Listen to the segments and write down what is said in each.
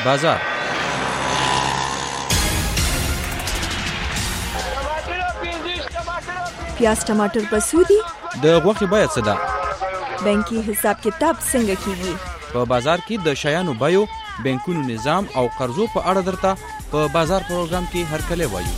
بازار پیاز ټماټر په سودی د غوښې بیه څه ده؟ بانکي حساب کتاب څنګه کیږي؟ په بازار کې د شیانو بیو، بانکونو نظام او قرضو په اړه درته په بازار پروګرام کې هرکلی وایو.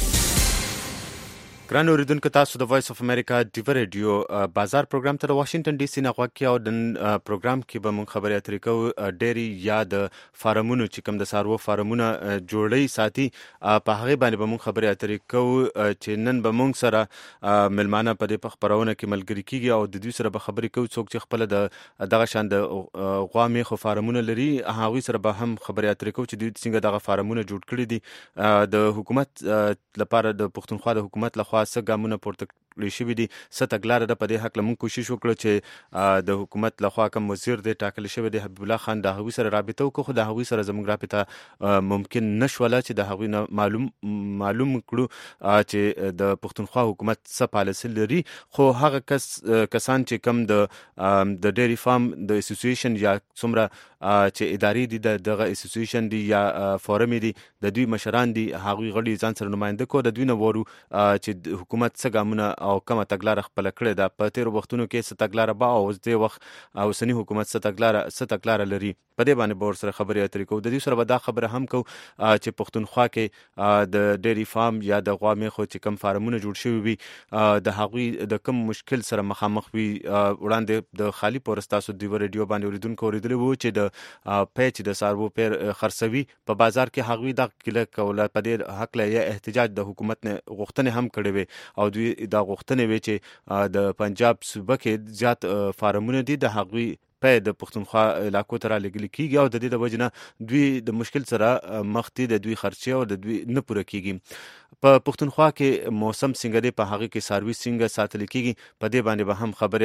ګران اوریدونکو، تاسو د وایس اف امریکا ډیو ریډیو بازار پروګرام ته د واشنگټن ډي سي نه غوږ کې او د پروګرام کې به مونږ خبرې اترې کوو ډېری یا د فارمونو چې کوم د څاروو فارمونه جوړی ساتي په هغه باندې به مونږ خبرې اترې کوو چې نن به مونږ سره ملمانه په دې خبرونه کې ملګری کیږي او د دوی سره به خبرې کوو څوک چې خپل دغه شان د غوا میخو فارمونه لري هغه سره به هم خبرې اترې کوو چې دوی څنګه دغه فارمونه جوړ کړي دي. د حکومت لپاره د پښتونخوا د حکومت لخوا څه ګامونه پورته کړی شوي دي، څه تګلاره ده. په دې حق لمون کوشش وکړو چې د حکومت لخوا کوم وزیر دی ټاکل شوی دی حبیب الله خان، د هغوی سره رابطه وکړو، خو د هغوی سره زموږ رابطه ممکن نشوله چې د هغوی نه معلوم کړو چې د پښتونخوا حکومت څه پالیسي لري. خو هغه کسان چې کم د ډیری فارم د اسوسییشن یا څومره چې ادارې دي دغه اسوسییشن دي یا فورم دي د دوی مشران دي، هغوی غړي ځان سره نماینده کو د دوی نه وورو چې حکومت څه ګامونه او کومه تګلاره خپل کړې ده په تیر وختونو کې، څه تګلاره به او د وخت اوسنی حکومت څه تګلاره لري. په دې باندې به سره خبرې اترې کوو. د دې سره به دا خبره هم کوو چې پښتونخوا کې د ډیری فارم یا د غوا میخو چې کم فارمونه جوړ شوي وي د هغوی د کم مشکل سره مخامخ وي. وړاندې د خالی پورستاسو دی ریډیو باندې اوریدونکو اوریدلی وو چې د پیچ د څاروو پیر خرڅوي په بازار کې هغوی د کله کوله په دې حق له احتجاج د حکومت نه غوښتنې هم کړې وي او دوی دا غوښتنې وي چې د پنجاب صوبه کې زیات فارمونه دي د هغوی په د پښتونخوا علاقو ته رالېږل کیږي او د دې د وجې نه دوی د مشکل سره مخ دي، د دوی خرچې او د دوی نه پوره کیږي. په پښتونخوا کې موسم څنګه دی، په هغه کې څاروي څنګه ساتل کیږي، په دې باندې به هم خبرې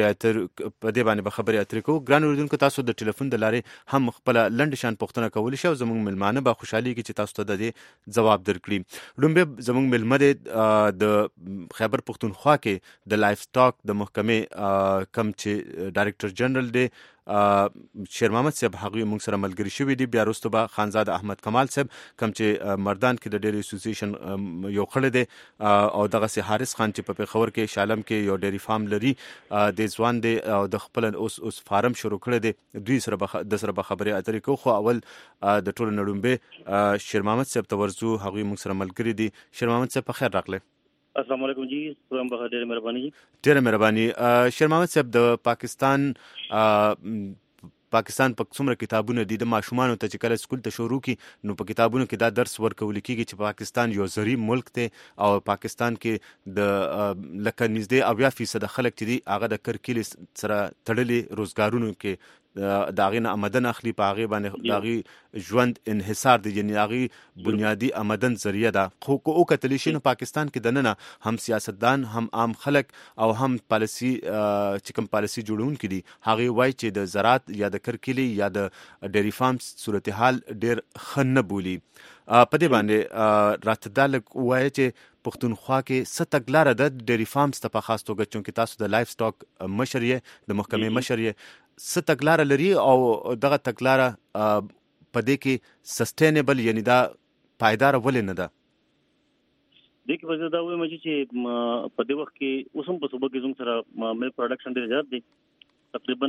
اترې کوو. ګران اوریدونکو، تاسو د ټلیفون د لارې هم خپل لنډ شان پوښتنه کولی شئ او زموږ ملمانه به خوشحالېږي چې تاسو ته د دې ځواب درکړي. لومبه زموږ ملمه دی د خیبر پښتونخوا کې د لایف سټاک د محکمې کم چې ډایرکټر جنرال دی شیر محمد صاحب، هغوی موږ سره ملګري شوي دي. بیا وروسته به خانزاده احمد کمال صاحب کم چې مردان کې د ډیری اسوسییشن یو خړی دی او دغسې حارث خان چې په پېښور کې شالم کې یو ډیری فارم لري د ځوان دی او د خپل اوس فارم شروع کړی دی. دوی سره به خبرې اترې کوو. خو اول د ټولو نه لومبې شیر محمد صاحب ته ورځو، هغوی موږ سره ملګري دي. شیر محمد صاحب په خیر راغلی. السلام علیکم جی، سلام بخیر، ډېره مهرباني. شیر محمد صاحب، د پاکستان په څومره کتابونه دي د ماشومانو ته چې کله سکول ته شروع کی نو په کتابونو کې دا درس ورکول کیږي چې پاکستان یو زری ملک دی او پاکستان کې د لکه نږدې 80% خلک چې دي هغه د کرکیل سره تړلي روزګارونو کې د هغې نه آمدن اخلي، په هغې باندې د هغې ژوند انحصار دی، یعنې هغې بنیادي آمدن ذریعه ده. خو که وکتلی شي نو پاکستان کې دننه هم سیاستدان، هم عام خلک او هم پالیسي چې کوم پالیسي جوړونکي دي هغې وایي چې د زراعت یا د کرکیلې یا د ډیری فارم صورتحال ډېر ښه نه بولي. په دې باندې راته دا لږ ووایه چې پښتونخوا کې څه تګلاره ده ډیری فارمز ته په خاص توګه، چونکې تاسو د لایف سټاک مشر یې، د محکمې مشر یې، څه تګلاره لري او دغه تګلاره په دې کې سسټینیبل یعنی دا پایداره ولې نه ده؟ دې کې به زه دا وایم چې په دې وخت کې اوس هم په صوبه کې زموږ سره ملک پروډکشن ډېر زیات دی، تقریبا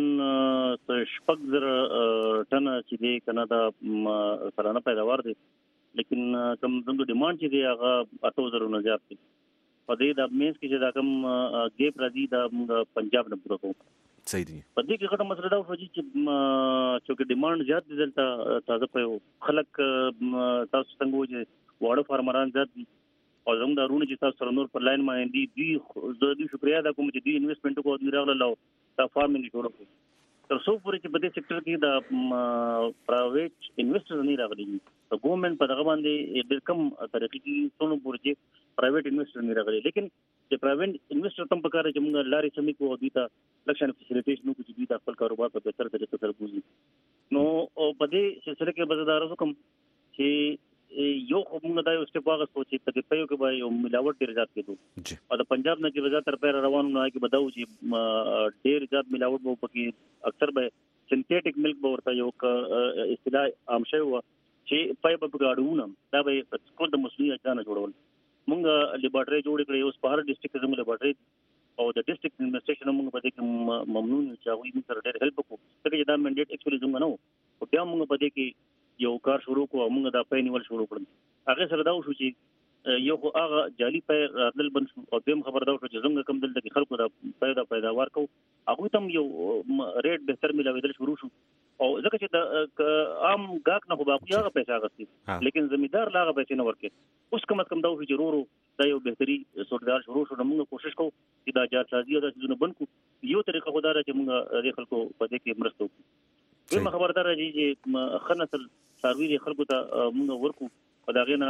6,000 ټنه چې دی که نه دا سالانه پیداوار دی، لیکن کوم زموږ ډیمانډ چې دی هغه 8,000 نه زیات دی. په دې د مینس کې چې دا کوم ګیپ راځي دا موږ پنجاب نه پوره کوو. صحیح دی. په دې کې غټه مسله دا وه چې چونکې ډیمانډ زیات دی دلته تازه په خلک تاسو څنګه وایي چې واړه فارمران زیات دي او زموږ دا وروڼه چې تاسو سره نور پر لاین باندې دي، دوی شکریا ادا کوم چې دوی انویسټمنټ وکړو، دوی راغلل او دا فارمینګ جوړ کړو. تر څو پورې چې په دې سیکټر کې د پرایویټ انویسټر نه راغلي، د ګورنمنټ په دغه باندې ډېر کم طریقې کې څونو پورې چې پرایویټ انویسټر نه راغلي، لیکن چې پرایویټ انویسټر تم په کار چې موږ لارې سمې کوو او دوی ته لکشن فیسیلیټیشن وکړو چې دوی د خپل کاروبار په بهتر طریقه سره بوځي. نو په دې سلسله کې به زه دا عرض وکړم چې یو خو موږ دا یو سټیپ واخیستو چې په دې پیو کې به یو ملاوټ ډېر زیات کېدو او د پنجاب نه چې به زیاتره پیر روان نو کې به دا و چې ډېر زیات ملاوټ به پکې اکثر به سنتیټیک ملک به ورته یو اصطلاح عام شوی وه چې پای په ګاډونه دا به په ټول د مسلمانانو ځان جوړول مونږه لیبارټري جوړ کړې اوس په هر ډیسټریکټ کې زموږ لیبارټري او د ډیسټریکټ ایڈمنسټریشن موږ په دې کې ممنون چې هغه موږ سره ډېر هیلپ وکړو ځکه دا منډیټ اکچولی زموږ نه و او بیا موږ په دې کې یو کار شروع کوو موږ دا پای نیول شروع کړل هغه سره دا وشو چې یو هغه جالي پای راتل بن او دیم خبر دا وشو چې زموږ کم دلته کې خلکو دا پیداوار کو هغه تم یو ریټ بهتر ملاویدل شروع شو او ځکه چې د عام گاک نه خو باقي هغه پیسې غوښتي لیکن زمیندار لاغه پیسې نه ورکړي اوس کم از کم دا وشو چې ورو دا یو بهتري سوداګر شروع شو موږ کوشش کوو چې دا جارسازي او د څه بند کو یو طریقه خو دا چې موږ د خلکو په دې کې مرسته وکړو به خبردار دي چې خنسل سروي خلکو ته موږ ورکو او دا غینه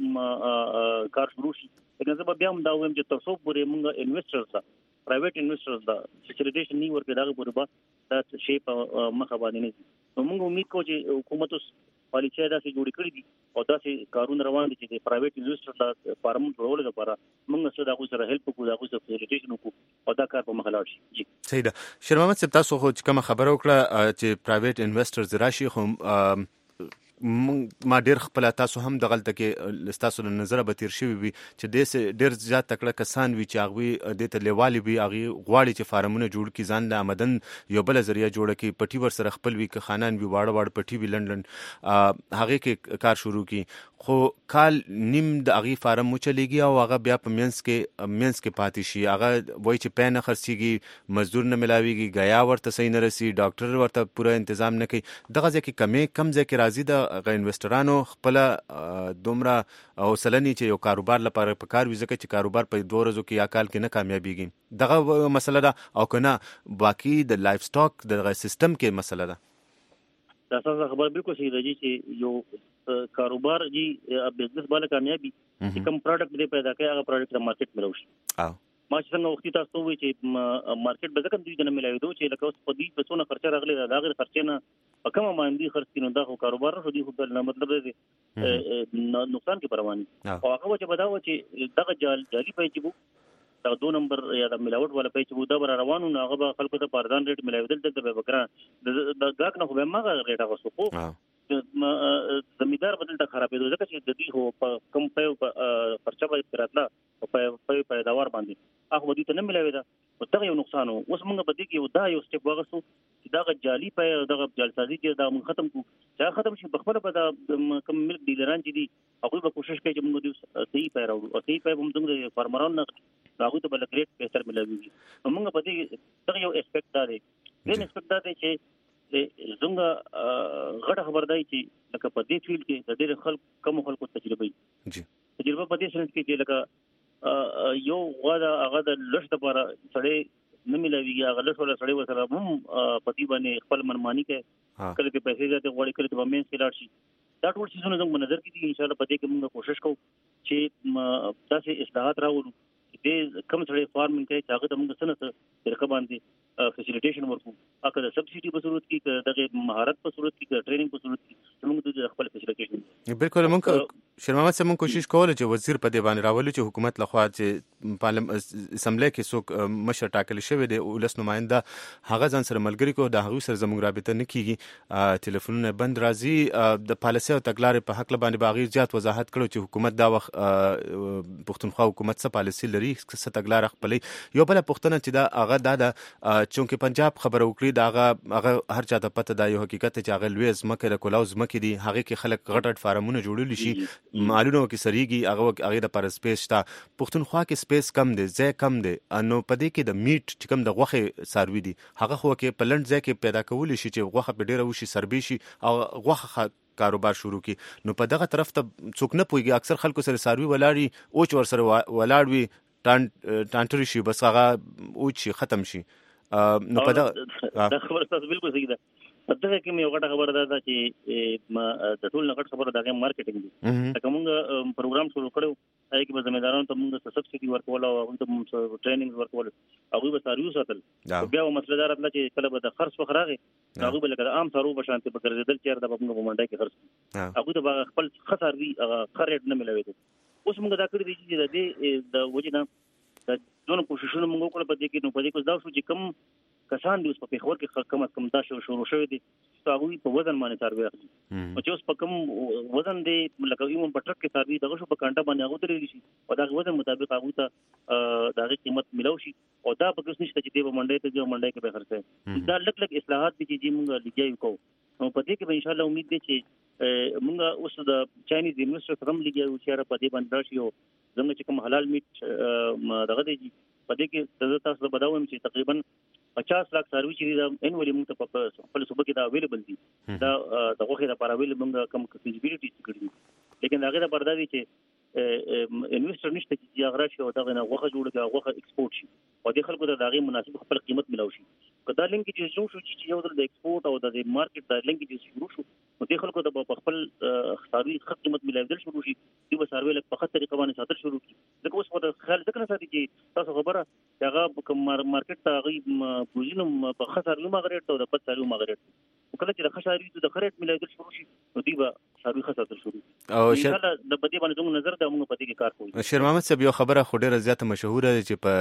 کار شروع شي لکه زه بیا هم دا وایم چې تاسو پورې موږ انویسټرز پرایویټ انویسټرز دا فیسیلیټیشن نی ورکړي دا پورې با دا شی په مخه باندې نه موږ امید کوو چې حکومت اوس پالیسي دا چې جوړ کړی دي او دا چې کارونه روان دي چې د پرایویټ انویسټر دا فارم جوړول لپاره موږ سره دا سره هیلپ کوو دا سره فیسیلیټیشن وکړو او دا کار په مخه لاړ شي جی صحیح ده شیر محمد صاحب تاسو خو کوم خبره وکړه چې پرایویټ انویسټرز راشي خو ما ډیر خپل تاسو هم د غلطه کې تاسو له نظر به تیر شوی وي چې ډیر زیات تکړه کسان وي چې هغه د تلوالي وي هغه غواړي چې فارمونه جوړ کی ځان له آمدن یو بل ذریعہ جوړ کی پټي ور سره خپل وي که خانان وي واړه پټي وي لندن هغه کې کار شروع کی خو کال نیم د هغه فارم مو چلیږي او هغه بیا په مینس کې پاتې شي هغه وای چې پین خرڅيږي مزدور نه ملاويږي غیا ورته صحیح نه رسی ډاکټر ورته پوره تنظیم نه کوي دغه ځکه کم ځکه راضي د انویسټرانو خپل دومره حوصله چې یو کاروبار لپاره په کار وي ځکه چې کاروبار په 2 ورځو کې یا کال کې نه کامیابیږي دغه مسله ده او کنه باقی د لایف سټاک د سیستم کې مسله ده دا څنګه خبر بالکل صحیح دی چې یو کاروبار جی بزنس باندې کامیابی چې کوم پروډکټ دې پیدا کوي هغه پروډکټ د مارکیټ ملوي ما څنګه وختي تاسو وی چې مارکیټ به ځکه دوی نه ملایي دوی چې لکه اوس په دې په څونه خرچه راغلي دا غیر خرچه نه په کومه باندې خرڅ کینو دا خو کاروبار شو دی خو بل مطلب دی نقصان کې پرواني او هغه چې بداو چې دغه جالي پیچبو دا 2 نمبر یا د ملاوت ولا پیچبو دا بر روانو هغه به خلکو ته پاردان ریټ ملاوي دلته به وکړه د غاک نه خو به ما ریټ هغه سو زمیندار بدل ته خرابې ځکه چې د دې هو په کم په خرچه به راتلا او په پیداوار باندې هغه ودی ته نه ملاوي دا او دا یو نقصان اوس موږ په دې کې دا یو سټپ واغسو چې دا جالي په دغه جلسازي چې دا موږ ختم کو چې ختم شي په خپل په دا کم ملک ډیلران چې دي هغه به کوشش کوي چې موږ دې صحیح پای راوړو او صحیح پای موږ د فارمرانو هغه ته بل ګریډ بهتر ملاوي موږ په دې دا یو اسپیکټ دا دی دین اسپیکټ دا دی چې زموږ غټه خبر دی چې لکه په دې فیلډ کې د ډېر خلک کم خلکو تجربه جی تجربه په دې سره کې لکه یو غواړه هغه د لښت لپاره سړی نه ملاويږي هغه لښت ولا سړی وسره هم پتی باندې خپل منمانی کوي کله کې پیسې ځته غواړي کله ته مینس کې لاړ شي دا ټول څه زموږ نظر کې دي ان شاء الله په دې کې موږ کوشش کوو چې تاسو اصلاحات راوړو دې کوم سړی فارمینګ کوي چې هغه د موږ سره طریقه باندې فیسیلیټیشن ورکو اګه د سبسيډي په صورت کې دغه مهارت په صورت کې ټریننګ په صورت کې موږ د خپل فیسیلیټیشن بالکل موږ شیر محمد صاحب موږ کوشش کوله چې وزیر په دې باندې راولو چې حکومت لخوا چې پارلمان اسمبلی کې څوک مشر ټاکل شوی دی ولس نماینده هغه ځان سره ملګری کو د هغه سره زموږ رابطه نه کیږي ټلیفونونه بند راځي د پالیسي او تګلارې په حق باندې باغیر زیات وضاحت کړو چې حکومت دا وخت پښتونخوا حکومت څه پالیسي لري څه تګلار خپلې یو بل پښتنه چې دا هغه دا چونکه پنجاب خبر وکړي دا هغه هر چاته پته دا یو حقیقت چې هغه لوی زمکه د کولاو زمکه دي هغه کې خلک غټ فارمونه جوړول شي معلومه کې سریږي هغه د پر سپیس تا پښتونخوا کې سپیس کم دی ځای کم دی نو پدې کې د میټ چې کم د غوخه ساروي دي هغه خو کې پلند ځای کې پیدا کول شي چې غوخه په ډیره وشي سربي شي او غوخه کاروبار شروع کی نو په دغه طرف ته څوک نه پويږي اکثر خلکو سره ساروي ولاړی او چور سره ولاړوي ټانټري شي بس هغه او چې ختم شي نو په دا خبره تاسو بالکل صحیح ده دغه کې مې یو غټه خبره ده چې ما د ټول نغټ خبره دغه مارکیټینګ دي لکه موږ پروګرام شروع کړو هغه کې به زمیندارانو ته موږ سبسيډي ورکول او هغه ته ټریننګ ورکول هغه به ساروي ساتل بیا مسله دار راځي چې کله به د خرڅ وخراغي هغه به لکه عام سارو بشانته به ګرځیدل چې د موږ په منډه کې خرڅ هغه ته خپل خساروي خریټ نه ملوي اوس موږ دا کړی دي چې د وجنه د دونه کوششونه موږ وکړو په دې کې نو په دې کې دا شو چې کم کسان دي اوس په پیښور کې کم از کم دا شروع شوی دي هغه په وزن باندې سروي اخلي او چې اوس په کوم وزن دی لکه یو په ټرک کې ثابت دغه شو په کانټا باندې هغه درې شي او دا وزن مطابق هغه ته دغه قیمت ملو شي او دا په کوم نشته چې دی په منډي ته جو منډي کې به خرڅه دا لک اصلاحات دي چې موږ لګیو کو نو په دې کې به ان شاء الله امید دي چې موږ اوس د چاینیز انویسټر سره لګیو چې په دې باندې راشي او زموږ چې کوم حلال میټ دغه دی په دې کې تاسو بداوم چې تقریبا 50 لک سروي چې دا انولي موږ په خپل صوبه کې دا اویلیبل دي دا دغه لپاره اویلیبل موږ کوم فیزیبিলিټی کړی لیکن هغه د پردا دي چې انویسټر نشته چې هغه راشي او دغه نه غوخه جوړ کړي غوخه ایکسپورټ شي او د خلکو د دغه مناسب خپل قیمت ملو شي کدا لینک چې شو چې یو د ایکسپورټ او د مارکیټ د لینک چې شروع شو نو د خلکو د خپل خاري قیمت ملایدل شروع شي د وساروي له په خطر قوانين ساتل شروع کی ځکه اوس په خیال ځکه نه ساتي چې تاسو خبره هغه کوم مارکیټ ته غي پوزینم په خسر لو مغریټ او د پد سارو مغریټ کله چې د خساري د خریټ ملایدل شروع شي نو دی به سارو خساتل شروع او ان شاء الله د بدی باندې موږ نظر د موږ پدې کې کار کوو. شیر محمد صاحب یو خبره خو ډیره زیاته مشهوره ده چې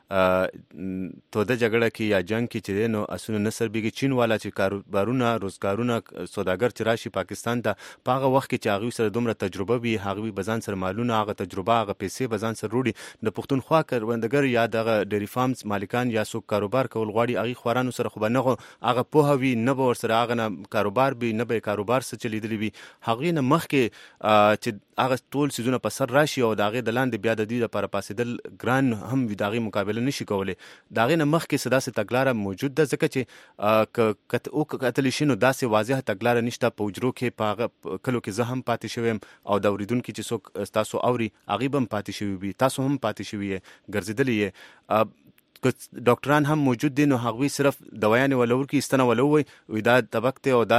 په توده جګړه کې یا جنگ کې چې نو اسونه نصر بیګي چین والا چې کاروبارونه روزګارونه سوداګر چې راشي پاکستان ته په هغه وخت کې چې هغه سره دومره تجربه وي هغه بزان سره مالونه هغه تجربه هغه پیسې بزان سره وروړي د پښتونخوا کروندګر یا د ډيري فارمز مالکان یا څوک کاروبار کول غواړي هغه خورانو سره خو نه هغه په هوی نه به ور سره هغه نه کاروبار به نه به کاروبار څه چلیدلی وي هغه نه مخکې چې هغه ټول سيزونه په سر راشي او داغه د لاندې بیا د دې لپاره پاسېدل ګران هم وي داغه مقابله نشي کولای داغه نه مخکې صدا تګلاره موجود ده ځکه چې او کتل شنو داسې واضح تګلاره نشته په وجرو کې په کلو کې زه هم پاتې شوم او د اوریدونکو چې څوک تاسو اوري هغه هم پاتې شوی وي تاسو هم پاتې شوی ګرځیدلی ډاکټران هم موجود دي نو هغوی صرف دوايان ولور کې استنه ولوي وي دا طبقته او دا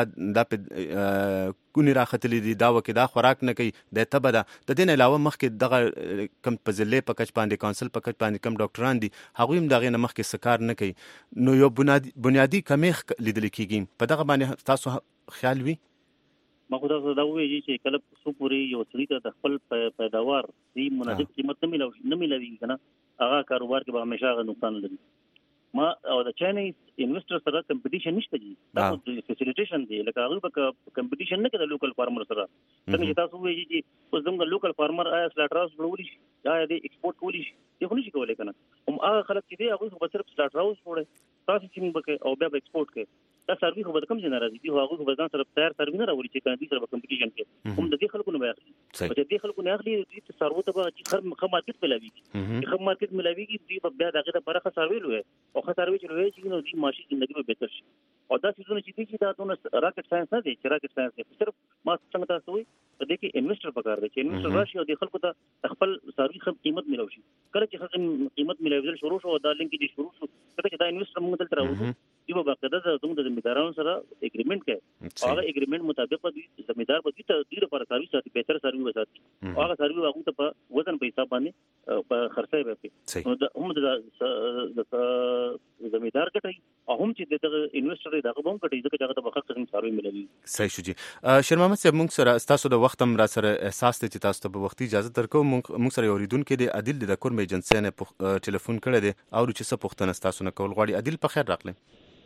کونی راختلی دي دا وکي دا خوراک نه کوي د تبه ده د دین علاوه مخکې دغه کم پزلې پکچ باندې کونسل پکچ باندې کم ډاکټران دي هغوی هم دغه نه مخکې سکار نه کوي نو یو بنیادی کمیخ لیدل کیږي په دغه باندې تاسو خیال وي ما خو دا وایي چې کله څو پوری یو سړی ته خپل پیداوار دی مناسب قیمت نه ملوي کنه هغه کاروبار کې به همیشه هغه نقصان لري ما او د چاینیز انویسټر سره کمپټیشن نشته دي تاسو فیسیلیټیشن دی لکه هغه په کمپټیشن نه کوي لوکل فارمر سره څنګه چې تاسو وایي چې اوس زموږ لوکل فارمر آیا سلاټر هاوس جوړولی شي یا د ایکسپورټ کولی شي یو نشي کولای کنه هغه خلک چې دی هغه په صرف سلاټر هاوس جوړي تاسو چې موږ او بیا ایکسپورټ کوي دا سروي خو به کم جن راځي دی هغه خو ځان سره تیار سروي نه راوړي چې کاندي سره کمپټیشن کې هم د دې خلکو نه وایي چې دې خلکو نه اخلي چې سرو ته به چې مارکیټ ملاوي چې مارکیټ ملاوي چې بیا دغه د برخه سروي لوي او خسروي چې لوي چې نو دې ماشي ژوندۍ به بهتر شي او دا څه چې دا دونه راکټ ساينس نه دی چې راکټ ساينس دی صرف ما څنګه تاسو وي په دې کې انویسټر پکار دی چې انویسټر راشي او د خلکو ته خپل سروي خپل قیمت ملو شي کله چې خپل قیمت ملوي شروع شو دا لینک دي شروع شو کله چې دا انویسټر موږ دلته راوځو دی په باقاعده زموږ د ذمہدارانو سره اګریمنت کوي هغه اګریمنت مطابق د ذمہدار په دې ته ډیره پر سروي ساتي بهتر سروي وساتي هغه سروي هغه ته په وزن په حساب باندې په خرڅه وکړي نو د هم د ذمہدار کټي هم چې د انویسټر دغه هم کټي ځکه چې هغه ته په خپل سروي ملوي صحیح شو جی شیر محمد صاحب موږ سره تاسو د وخت هم را سره احساس ته چې تاسو ته په وخت اجازه درکو موږ سره اوریدونکو د عادل د کورم ایجنسی نه ټلیفون کړی دی او چې څه پوښتنه تاسو نه کول غواړي عادل په خیر راغلی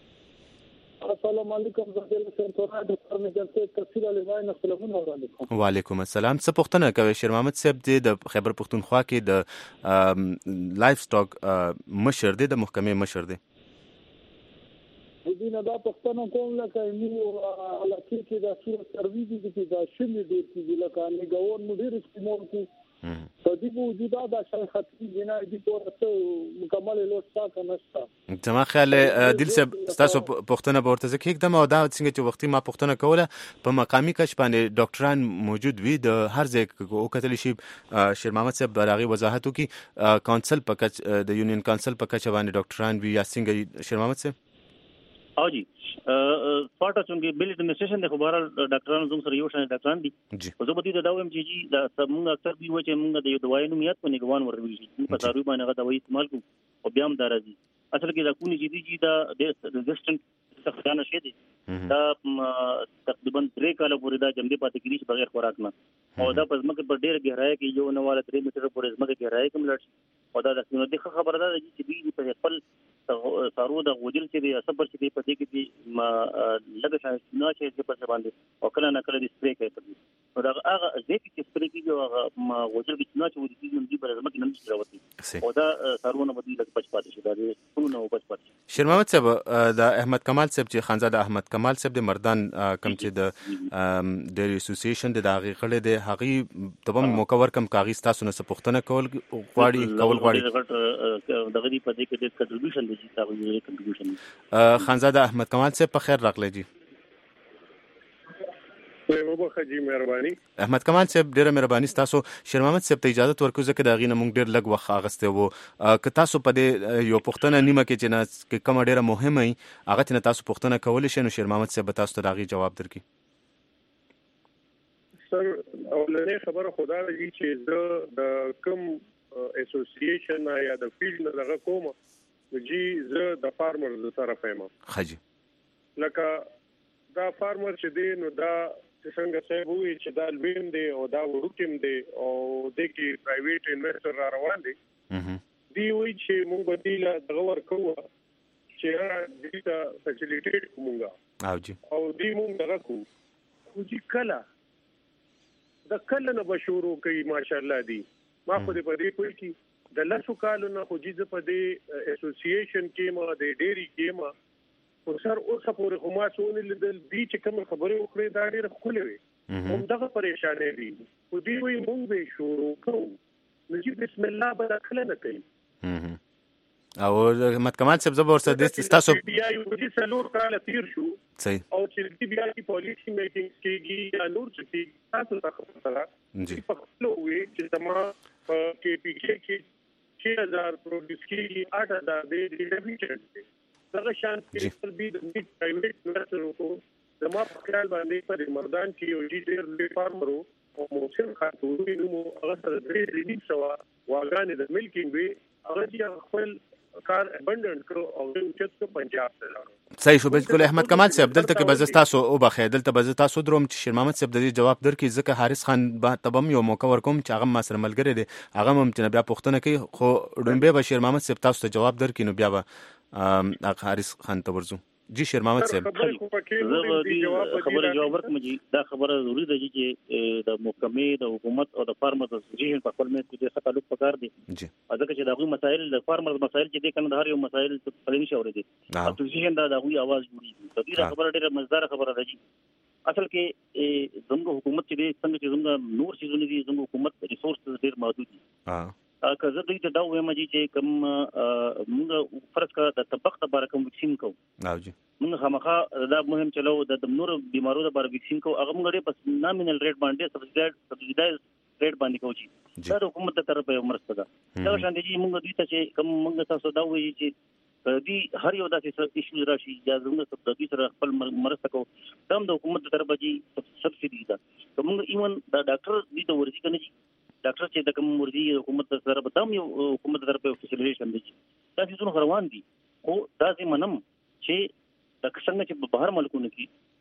السلام علیکم وعلیکم السلام څه پوښتنه کوي شیر محمد صاحب د خیبر پښتونخوا کې د لایف سټاک مشر دی د محکمې مشر دی دینه دا پښتنه کوم لکه نو علاقې کې دا صورت سروي دي چې دا شمه ډیر کې لکه نه ګور مدیر استعمال کوي په دې موجوده دا شای خطي جنای دي پورته مکمل لوټا کنهستا زما خیال دل صاحب تاسو پښتنه به ورته ځکه کدم او دا څنګه چې وختي ما پښتنه کوله په مقامی کچ باندې ډاکټران موجود وي د هر ځای او کتل شي شیر محمد صاحب دغه وضاحت وکي کونسل په کچ د یونین کونسل په کچ باندې ډاکټران وي یا څنګه شیر محمد صاحب او جی پارټا څنګه بل اډمنسټریشن د خبره ډاکټرانو زموږ سره یو شان ډاکټران دي زه به دې دا وایم چې دا موږ اکثر دی و چې موږ د یو دوايي نومیات په نګوان ورغوي په ساروي باندې هغه دوايي استعمال کوو او بیا هم درازي اصل کې دا کونی چې دا د ریزिस्ټنټ څخه نشي دي دا تقریبا 3 کال پورې دا جمدي پاتې کیږي بغیر خوراک نه او دا پس مکه په ډېر گہرائی کې یو نواله 3 میټر پورې زمکه گہرائی کوم لړ او دا د خبره ده چې دوی په خپل سارو د وجل چې دی صبر چې دی په دې کې دی ما لږه شان نه چې په څه باندې او کله نه کله د سپری کوي نو دا هغه ځکه چې سپری کوي هغه ما وجل کې نه چې ودی چې دی پر زمکه نه راوتی او دا سارو نه بدی لږ بچ پاتې شي دا ټول نه بچ پاتې شیر محمد صاحب د احمد کمال صاحب چې خانزاده احمد کمال صاحب د مردان کم چې د ډیری اسوسییشن د هغه خړې د هغه تبم موکور کم کاغذ تاسو نه سپختنه کول غواړي دغه دی په دې کې د کنټریبیوشن د چې کنټریبیوشن خانزاده احمد کمال صاحب په خیر راغلی جی خجی مهرباني احمد کمال صاحب ډیره مهرباني تاسو شیر محمد صاحب ته اجازه ورکوم ځکه دا غینه مونږ ډیر لږ وخت اغسته وو که تاسو په دې یو پښتنه نیمه کې چې نه کوم ډیره مهمه ای هغه ته تاسو پښتنه کول شئ نو شیر محمد صاحب تاسو ته دا غي جواب درکړي سر اولنې خبره خدا لري چې د کوم اسوسییشن یا د فیلډ نه دغه کوم چې زه د فارمرز سره فهمم خجی لکه دا فارمر چې دی نو دا څنګه صاحب وی چې دا لویم دی او دا ورکیم دی او د کې پرایویټ انویسټر را روان دي دی وی چې موږ بدیله دغه ورکو چې دې ته فیسیلیټیټ کومګه او دی موږ دغه کو چې کله د کله نه بشورو کوي ماشاءالله دی ما خو دې په دې کوي چې د لاسو کالو نه خو جزء په دې اسوسییشن کې ما د ډيري کې ما او سر اوسه پورې خو ما څونه لیدل دي چې کوم خبرې وکړې دا ډېر خولې وي هم دغه پریشانې دي خو دوی وایي مونږ به شروع کوو نو چې بسم الله به کله نه کوي او احمد کمال صاحب زبر سره د تاسو بیا یو د سلور کال تیر شو صحیح او چې د بیا کی پالیسی میټینګز کېږي یا نور چې تاسو ته خبره جی په خپل وی چې تما کې پی کې 6000 پروډوس کېږي 8000 د ډیویډنډ دغه شان کې بي د پرایویټ انویسټر کو د ما په خیال باندې په مردان کې یو ډیر لوی فارمر او موسم خاطوري نو هغه سره درې ریډي سوا واغانې د ملکینګ وی هغه چې خپل کار ابندنت کړو او د چت پنجاب ته لاړو صحیح شو بالکل احمد کمال صاحب دلته کې بز تاسو او بخې دلته بز تاسو دروم چې شیر محمد صاحب د دې جواب درکې ځکه حارث خان به تبم یو موقع ورکوم چې هغه ما سره ملګری دی هغه ممکن بیا پښتنه کوي خو ډومبه به شیر محمد صاحب تاسو ته جواب درکې نو بیا به حارث خان ته ورزو جی شیر محمد صاحب خبره جواب ورکوم دا خبره ضروری ده چې د محکمې د حکومت او د فارمرز اسوسییشن په خپل منځ کې د تعلق پکار دي جی ځکه چې دغه مسایل د فارمرز مسایل چې د کنه د هر یو مسایل په لنی شاوري دي اسوسییشن دا دغه आवाज جوړي د دې خبره ډیره مزدار خبره ده اصل کې زموږ حکومت چې څنګه چې زموږ نور شي دي زموږ حکومت ریسورس ډیر محدود دي که زه دوی ته دا وایم چې کوم موږ فرض کړه د طبق لپاره کوم ویکسین کو جی موږ خامخا دا مهم چلو د نور بیمارو لپاره ویکسین کو هغه موږ په نامینل ریټ باندې سبسیډایز ریټ باندې کوچی دا حکومت ته طرفه مرسته ده دا شان دي موږ دوی ته چې کوم موږ تاسو دا وایي چې دی هر یو داسې ایشو راشي یا زموږ د دوی سره خپل مرسته کو دا د حکومت طرفه جی سبسیډي ده کومه ایون دا ډاکټر دې ته ورسې کنه ډاکټر چې د کوم مرضی حکومت سره به تم یو حکومت طرفه فیسیلیټیشن دي دا چې څنګه روان دي خو دا چې منم چې د څنګه چې بهر ملکونو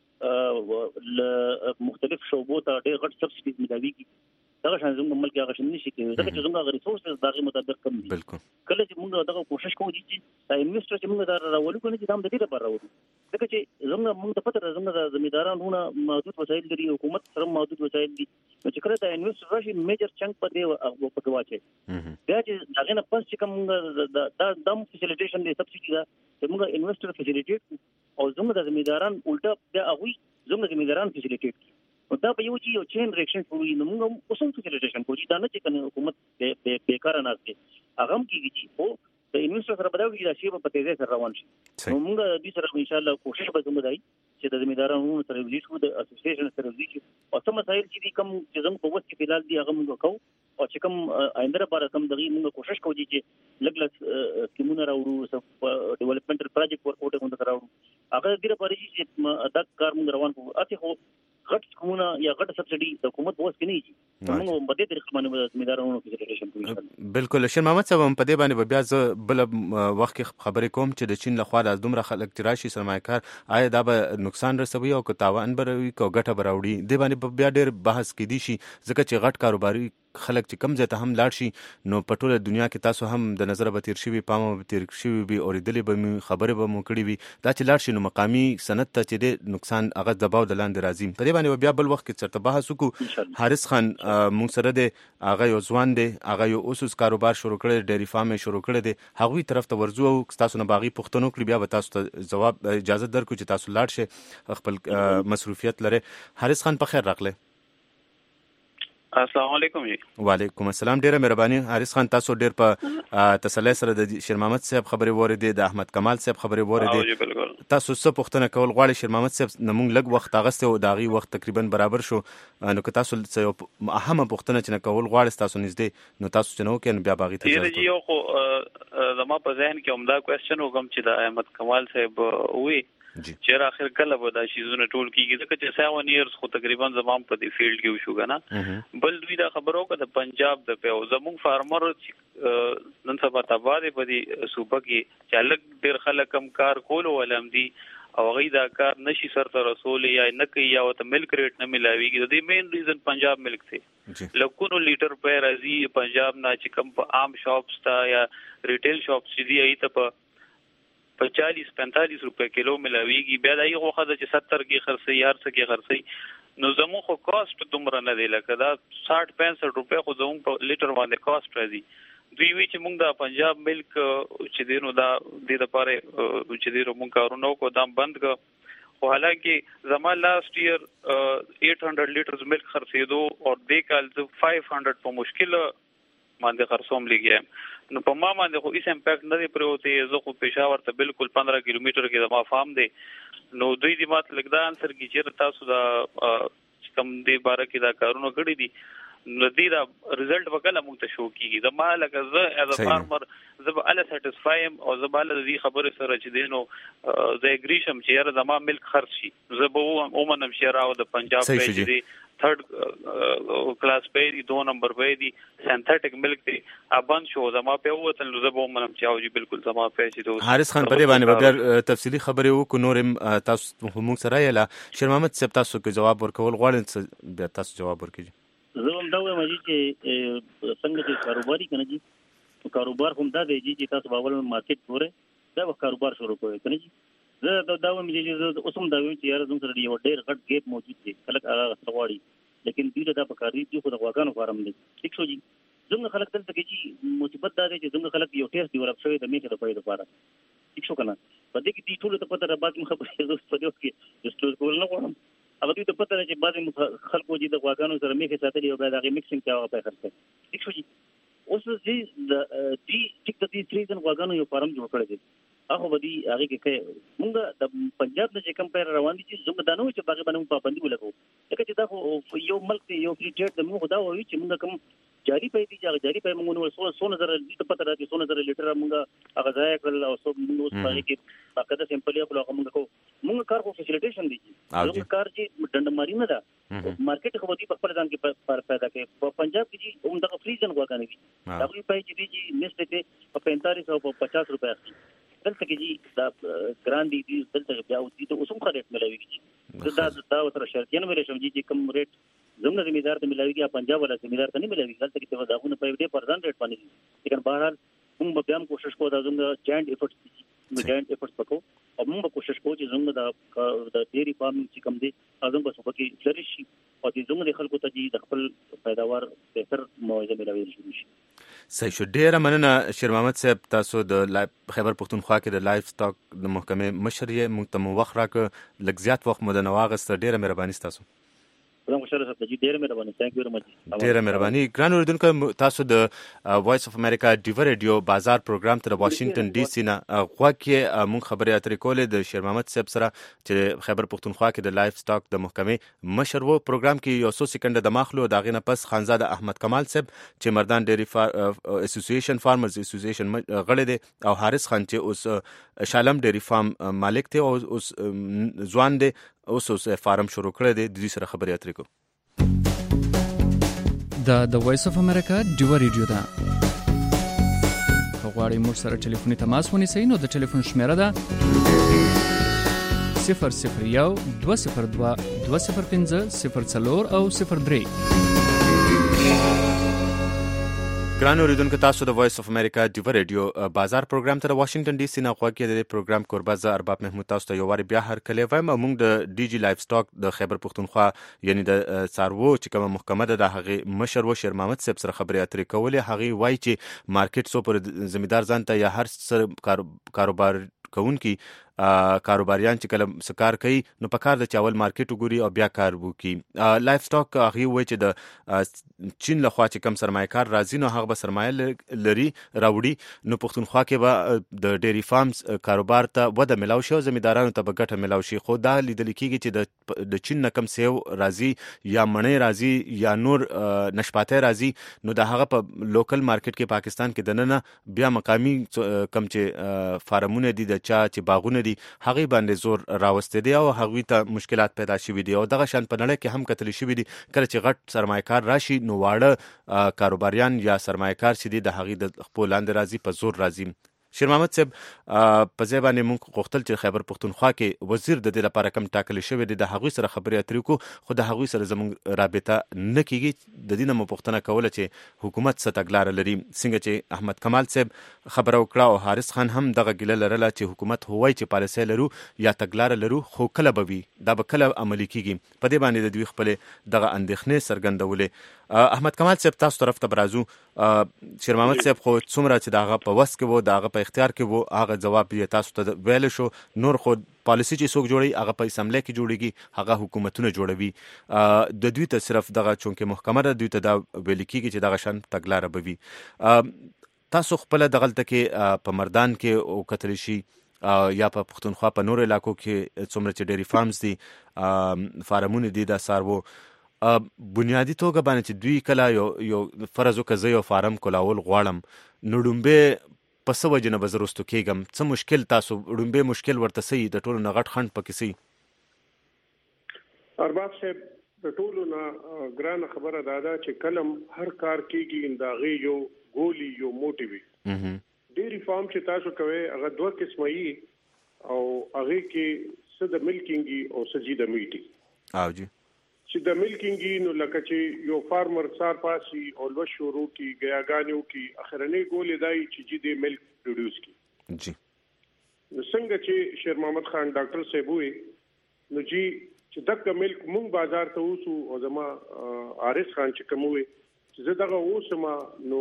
کې مختلف شعبو ته ډېر غټ سبسیډي ملاويږي دا شان زموږ ملک هغه شنه شي کې ځکه چې زموږ ریسورسز دغه مطابق کم دي بالکل کله چې موږ دغه کوشش کوو چې دا انویسټر چې موږ دا راولو کنه چې دا د دې لپاره راوړو ځکه چې زموږ ته پته زموږ زمیندارانو محدود وسایل لري حکومت سره محدود وسایل دي چې کله دا انویسټر راشي میجر چنک په دې په واچي بیا چې داغه نه پس چې کوم دا دم فیسیلیټیشن دی سبسیډي دا چې موږ انویسټر فیسیلیټیټ او زموږ د زمینداران الټا بیا هغه زموږ زمینداران فیسیلیټیټ دا به یو چې یو چین ریاکشن کوي نو موږ اوسم فیسیلیټیشن کوي دا نه چې کنه حکومت بیکاره نه کوي هغه کیږي چې او د انویسټر سره بداوي دا شی په تیزه سره روان شي نو موږ د دې سره ان شاء الله کوشش به کوو چې د زمیندارانو سره ویډیو د اسوسییشن سره ویډیو او څه مسایل چې کوم چې زموږ په وخت کې فلال دي هغه موږ کوو او چې کوم آینده لپاره کوم دغه موږ کوشش کوو چې لګ سکیمونه راوړو ډیولپمنټل پروجیکټ ورکوټ کوو راوړو هغه د لپاره چې دا کار موږ روان کوو اته خو غټ کومونه یا غټ سبسیډي د حکومت واسه کې نه دي موږ په دې طریقه باندې زمیندارانو فیسیلیټیشن کوو بالکل شیر محمد صاحب په دې باندې بیا ز بل وخت خبرې کوم چې د چین لخوا د دومره خلک تراشي سرمایکار آیا دا به نقصان رسوي او کو تاوان بروي کو ګټه براوړي دې باندې بیا ډېر بحث کېدی شي ځکه چې غټ کاروباري خلک چې کم ځای ته هم لاړ شي نو په ټوله دنیا کې تاسو هم د نظر به تیر شوي پام به تیر شوي وي اورېدلې به مو خبرې به مو کړې وي دا چې لاړ شي نو مقامي صنعت ته چې دی نقصان هغه دباو د لاندې راځي. په دې باندې بیا بل وخت کې چېرته بحث وکړو. حارث خان مونږ سره دی هغه یو ځوان دی هغه یو اوس کاروبار شروع کړی ډیری فارم یې شروع کړی دی هغوی طرف ته ورځو او تاسو نه باغي پوښتنه وکړي بیا به تاسو ته جواب اجازه درکړو چې تاسو لاړ شئ خپل مصروفیت لري. حارث خان په خیر راغلی. السلام علیکم جی. وعلیکم السلام. ډیره مهرباني حارث خان تاسو ډیر په تسلی سره د شیر محمد صاحب خبرې واورېدې د احمد کمال صاحب خبرې واورېدې. تاسو څه پوښتنه کول غواړئ شیر محمد صاحب نه موږ لږ وخت اغستی او د هغې وخت تقریبا برابر شو نو که تاسو څه یو اهمه پوښتنه چې نه کول غواړئ ستاسو نږدې نو تاسو چې نه وکړئ نو بیا به هغې ته اجازه کوو. یو خو زما په ذهن کې همدا کوېسچن وکړم چې د احمد کمال صاحب ووایي چې اخر کله به دا شیزونه ټول کیږي ځکه چې 7 ایرز خو تقریبا زمام په دې فیلډ کې وشو کنه. بل دوی دا خبرو که د پنجاب د پیو زموږ فارمر نن سبا تباده په دې صوبه کې چې لږ ډېر خلک کم کار کولو ولم دي او هغه دا کار نشي سرته رسول یا نه کوي یا ته ملک ریټ نه ملاويږي. د دې مین ریزن پنجاب ملک ته لکونو لیټر په راځي پنجاب نه چې کم په عام شاپس تا یا ریټیل شاپس چې دی ایته په 40-45 روپے کیلو ملاویږي. بیا دای خو خدای چې 70 کې خرڅي یار څه کې خرڅي نو زمو خو کاست دومره نه دی لکه دا 60-65 روپے خو زمو په لیټر باندې کاست راځي. دوی وی چې موږ د پنجاب ملک چې دینو دا د لپاره چې دینو موږ کارونه کو دام بند کو خو حالانکه زما لاست ایئر 800 لیټرز ملک خرڅېدو او د کال 500 په مشکل باندې خرڅوم لګیم نو په ما باندې خو هیڅ امپیکټ نه دی پروته. زه خو پېښور ته بالکل 15 کیلومتر کې د ما فارم دی نو دوی دې ماته لګدا انسر کې چې تاسو دا کم دی باره کې دا کارونه کړی دي نو دې دا ریزلټ وکړه موږ ته شو کیږي. زه ما لکه زه از ا فارمر زه به اله سټیسفایم او زه به له دې خبره سره چې دینو زه اګریشم چې یاره زما ملک خرڅ شي زه به اومنم شراو د پنجاب په دې थर्ड क्लास पे दी 2 नंबर पे दी सिंथेटिक मिल्क दी ابان شو زما په وته زبو منم چاو جی بالکل زما په شي دوست. حارث خان په دې باندې بیا تفصیلی خبرې وکړو نورم تاسو موږ سره یلا شیر محمد صاحب تاسو کې جواب ورکول غواړئ بیا تاسو جواب ورکړئ. زه هم دا وایم چې څنګه چې کاروباري کنه جی کاروبار هم دا دی چې تاسو باور مارکیټ ګوره دا کاروبار شروع کوئ کنه جی زه دا وایم چې اوس هم دا وایم چې یاره زموږ سره یو ډېر غټ ګیپ موجود دی خلک هغه غواړي لیکن دوی دا په کار دي خو د غواګانو فارم دی ټیک شو جی زموږ خلک دلته کې چې مثبت دا دی چې زموږ خلک یو ټیسټ ډیولپ شوی د میکه د پای لپاره ټیک شو کنه په دې کې دې ټول ته پته را باندې خبرې زه په دې کې جسټ کول نه غواړم او دوی ته پته ده چې بعضې خلکو چې د غواګانو سره میکه ساتلي او بیا د هغې مکسینګ کې هغه پای خرڅوي ټیک شو جی اوس دې ټیک د دې تریزن غواګانو یو فارم جوړ کړی دی هغه ودی هغه کې موږ د پنجاب نه چې کمپیر روان دي چې زموږ دانو چې باغ باندې پابندي ولګو لکه چې دا خو یو ملک دی یو فری ټریډ د موږ دا وایي چې موږ کوم جاری پای دي جاری پای موږ نو 100,000 لیټر پته راځي 100,000 لیټر موږ هغه ځای کړل او سب موږ اوس پای کې باقاعده سیمپل یې خپل موږ کو موږ کار کو فیسیلیټیشن دي موږ کار چې ډنډماري نه ده مارکیټ خو دې په خپل ځان کې پیدا کوي په پنجاب کې هم دغه فریزن غواګانې دي دا په پای چې دي نسبت په 45 او 50 روپیا دلته کې جی دا ګران دي دلته بیا او دې ته اوسم خریټ ملوي دا تر شرطین مې شم چې کم ریټ زموږ زمیدار ته ملوي پنجاب ولا زمیدار ته نه ملوي دلته کې داونه په دې پردان ریټ باندې لیکن بهرحال موږ بیا هم کوشش کوو دا زموږ جاینټ ایفورټس وکړو او موږ کوشش کوو چې زموږ د ډیری فارمینګ چې کم دي ازم په صوبه کې فلریش شي او د زموږ خلکو ته د خپل پیداوار بهتر موازنه ملوي شي. صحیح شو. ډیره مننه شیر محمد صاحب تاسو د خیبر پښتونخوا کې د لایف سټاک د محکمې مشر یې موږ ته مو وخت راکړ لږ زیات وخت مو د نواغسته ډیره مهرباني تاسو. ډیره مهرباني ثانک یو ویری مچ. ډیره مهرباني ګران اوریدونکو تاسو د وایس اف امریکا ډیو ریډیو بازار پروګرام ته د واشنگټن ډي سي نه غوښه مونږ خبرې اترې کولې د شیر محمد صاحب سره چې خیبر پښتونخوا کې د لایف سټاک د محکمې مشر وو. پروګرام کې یو څو سکند د ماخلو دا غینه پس خانزاده احمد کمال صاحب چې مردان ډيري اسوسییشن فارمرز اسوسییشن غړی دی او حارث خان چې اوس شالم ډيري فارم مالک دی او اوس ځوان دی اوس فارم شروع کړی دی. د دې سره خبرې اترې کوو. د وایس اف امریکا ډیو ریډیو دا غواړئ موږ سره ټلیفوني تماس ونیسئ نو د ټلیفون شمیره ده 001 202 205 04 او 03. ګران اوریدونکو تاسو د وایس اف امریکا ډیو ریډیو بازار پروګرام ته واشنگټن ډي سي نه غوږی د پروګرام کوربه ز ارباب محمود تاسو ته یو واری بیا هر کله وایم موږ د ډي جی لایف سټاک د خیبر پختونخوا یعنی د څارو چې کومه محکمه ده د هغه مشر و شیر محمد صاحب سره خبرې اترې کولې هغه وایي چې مارکیټ سو پر زمیدار ځان ته یا هر کاروبار کوونکی کاروباریان چې کله سکار کوي نو په کار د چاول مارکیټ وګوري او بیا کار وکړي. لایف سټاک هغه وایي چې د چین له خوا چې کم سرمایه‌کار راځي نو هغه به سرمایه لري راوړي نو پښتونخوا کې به د ډیری فارمز کاروبار ته وده ملاو شي او زمیندارانو ته به ګټه ملاو شي. خو دا لیدل کېږي چې د چین نه کم سیو راځي یا مڼې راځي یا نور نشپاته راځي نو د هغه په لوکل مارکیټ کې پاکستان کې دننه بیا مقامی کم چې فارمونه دي د چا چې باغونه هغه باندې زور راوستي دي او هغه ته مشکلات پیدا شوي دي او دغه شان په نړۍ کې هم کتل شوي دي کله چې غټ سرمایه‌کار راشي نو واړه کاروباریان یا سرمایه‌کار چې دي د هغه د خپل لاندې راځي په زور راځي. شیر محمد صاحب په ځای باندې موږ غوښتل چې خیبر پختونخوا کې وزیر د دې لپاره کم ټاکل شوی دی د هغوی سره خبرې اترې کو خو د هغوی سره زموږ رابطه نه کیږي. د دې نه مو پوښتنه کوله چې حکومت څه تګلاره لري څنګه چې احمد کمال صاحب خبره وکړه او حارث خان هم دغه ګیله لرله چې حکومت هوای چې پالیسي لرو یا تګلاره لرو خو کله به وي دا به کله عملي کیږي په دې باندې د دوی خپل دغه اندېښنې څرګندولې. احمد کمال صاحب تاسو طرف ته برازو شیر محمد صاحب خو څومره چې دغه په وس کې وو دغه په اختیار کې وو هغه جواب یې تاسو ته ویل شو نور خو پالیسي چې څوک جوړي هغه په اسمبلی کې جوړيږي هغه حکومتونه جوړوي د دوی ته صرف دغه چونکه محکمه ده دوی ته دا ویل کېږي چې دغه شان تګلاره به وي. تاسو خپل دغلته کې په مردان کې او کتل شي یا په پښتونخوا په نور علاقو کې څومره چې ډیری فارمز دي فارمونه دي د سارو بنیادی توګه باندې چې دوی کله یو فرض وکړي یو فارم کولاول غواړم نو ډومبه په څه وجه نه به زه رستو کېږم څه مشکل تاسو ډومبه مشکل ورته سي د ټولو نه غټ خنډ پکې سي؟ ارباب صاحب د ټولو نه ګرانه خبره دا چې کلم هر کار کېږي انداغي یو ګولي یو موټیوي ډیری فارم چې تاسو کوي هغه دوه قسمه یي او هغه کې څه د ملکینګي او څه د میټي او جی چې د ملکینګي نو لکه چې یو فارمر سار پاسي او لو شروع کی غیاګانیو کی اخرنی ګولې دای چې د ملک پروډوس کی جی نو څنګه چې شیر محمد خان ډاکټر صاحب وي نو جی چې دغه ملک مونږ بازار ته وسو او زما حارث خان چې کوم وي چې زه دغه وسما نو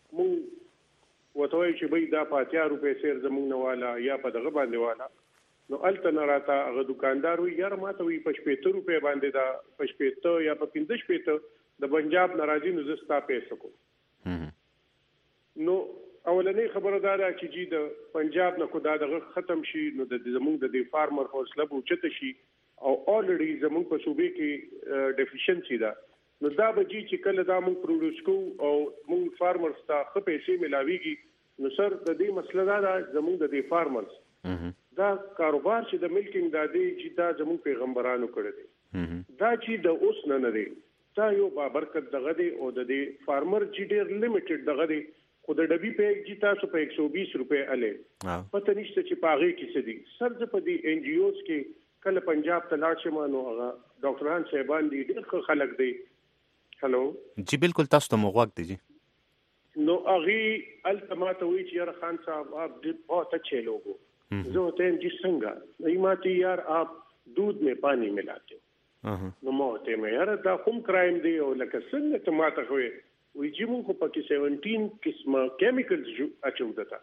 مونږ وتوي چې به دا 50 روپے سیر زمونږ نه والا یا په دغه باندې والا نو الته نه راته هغه دکاندار وي یار ماته وي 75 روپے باندې دا 75 یا 15 د پنجاب ناراضي نو زستا پیسې کو نو اولنې خبردار چې جی د پنجاب نه کو دا دغه ختم شي نو د زمونږ د فارمر حوصله بوچته شي او الریډي زمونږ په صوبې کې ډیفیشنسي ده نو دا به جی چې کله دا مونږ پروډوس کو او مونږ فارمرز ته خپل پیسې ملاويږي نو سر د دې مسله دا زمونږ د فارمرز دا کاروبار چې د ملکینګ د دې چې دا زموږ پیغمبرانو کړی دی دا چې د اوس نه دی دا یو بابرکت دغه دی او د دې فارمر چې ډیر لیمیټډ دغه دی خو د ډبي په چې تاسو په 120 روپے اله پته نشته چې پاغه کې څه دي سر په دې ان جی اوز کې کله پنجاب ته لاړ شم نو هغه ډاکټران صاحبان دي ډیر خلک دي هلو جی بالکل تاسو ته موغوک دي جی نو اغي التمات وی چې یار خان صاحب آپ بہت اچھے لوگ ہو जो होते हैं जिस संगा नहीं माती यार आप दूध में पानी मिलाते हो नو موته مې یار دا کوم کرایم دی او لکه څنګه ته ماته خوې وی چې موږ په کې 17 قسمه کیمیکلز اچو دتا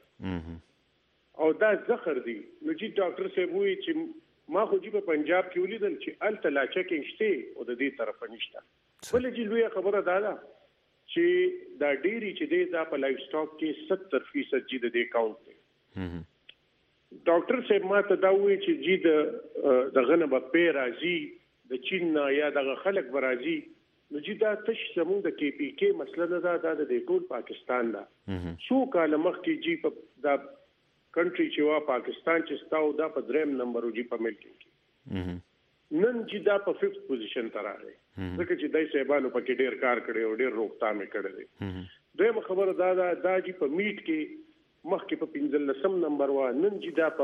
او دا زخر دی نو چې ډاکټر صاحب وی چې ما خو په پنجاب کې ولیدل چې ال تلا چکینګ شته او د دې طرف نشته ولې چې لوی خبره ده چې دا ډیری چې دی دا په لایف سټاک کې 70% جی د اکاونټ دی ډاکټر صاحب ما ته دا وی چې جی د غنه په پی راځي د چین یا د خلک برازي نو جی دا تش زموږ د کې پی کې مسله نه دا د ټول پاکستان دا سو کال مخکې جی په دا کنټری چې وا پاکستان چې ستاو دا په دریم نمبر جی په ملک کې نن جی دا په 5th پوزیشن ته راغی ځکه چې دای صاحبانو په کې ډیر کار کړی او ډیر روکتام کړی دی دویم خبره دا جی په میټ کې مخکې په 15 نمبر وا نن چې دا په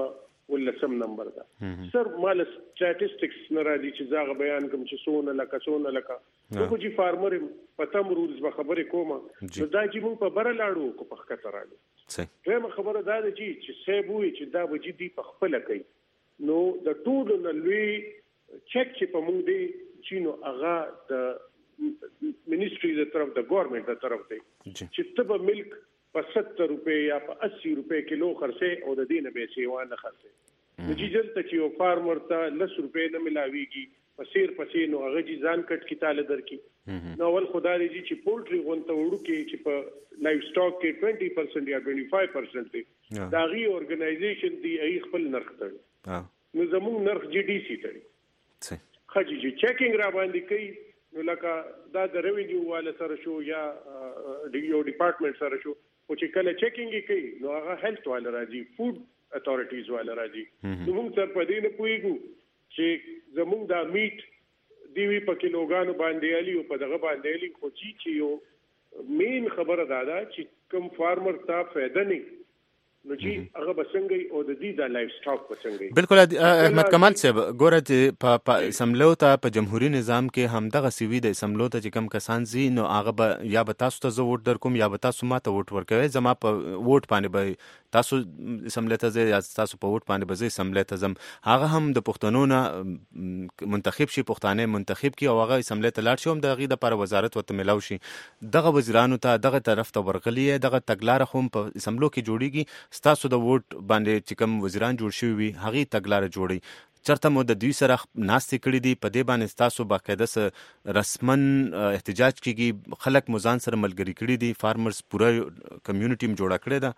ولسم نمبر ده سر مال سټاتستکس نه راځي چې زاغه بیان کوم چې سونه لکه نو چې فارمر پتم رولز به خبرې کومه نو دا چې موږ په بره لاړو کو په خطر راځي صحیح خبره دا ده چې سیب وي چې دا به جدي په خپل کوي نو د ټول نه لوی چک چې په موږ دی چې نو هغه د منیسټری د طرف د ګورنمنت د طرف دی چې تب ملک په 70 روپے یا په 80 روپے کیلو خرڅه او د دینه به سیوانه خرڅه نو چې دلته چې یو فارمر ته 10 روپے نه ملاويږي پسې نو هغه ځان کټ کی تاله درکې نو ول خدای دې چې پولټري غونته وړو کې چې په لایف سټاک کې 20% یا 25% دی دا غي اورګنایزیشن دی ای خپل نرخ تړي نو زموږ نرخ جی ډی سی تړي خجی چې چیکینګ را باندې کوي نو لکه دا د ریوینیو والا سره شو یا یو ډپارټمنټ سره شو او چې کله چیکینګ کوي نو هغه هیلث والا راځي فود اتھارټیز والا راځي نو موږ تر پدې نه پويګو چې زموږ دا میټ دیوی په کیلوګانو باندې علي او په دغه باندې علي خو چې یو مین خبره دا چې کوم فارمر ته فائدہ نه نو چې هغه بسنګي او د دې د لایف سټاک بسنګي بالکل احمد کمال صاحب ګوره په اسمبلی ته په جمهوریت نظام کې هم دغه سیوی د اسمبلی ته چې کم کسان زی نو هغه یا به تاسو ته ووټ در کوم یا به تاسو ماته ووټ ورکوي زما په ووټ باندې به تاسو اسمبلی ته یا تاسو په ووټ باندې به اسمبلی ته زم هغه هم د پښتنو نه منتخب شي پښتانه منتخب کی او هغه اسمبلی ته لاړ شي هم دغه د پر وزارت وته ملاو شي دغه وزیرانو ته دغه طرف ته ورغلی دغه تګلار هم په اسمبلی کې جوړیږي تاسو د ووټ باندې چې کوم وزیران جوړ شوی وي هغه تګلار جوړي چرته مو د دوی سره ناستې کړې دي په دې باندې تاسو باقاعده رسمن احتجاج کیږي خلک مزان سره ملګری کړي دي فارمرز پوره کمیونټي م جوړه کړې ده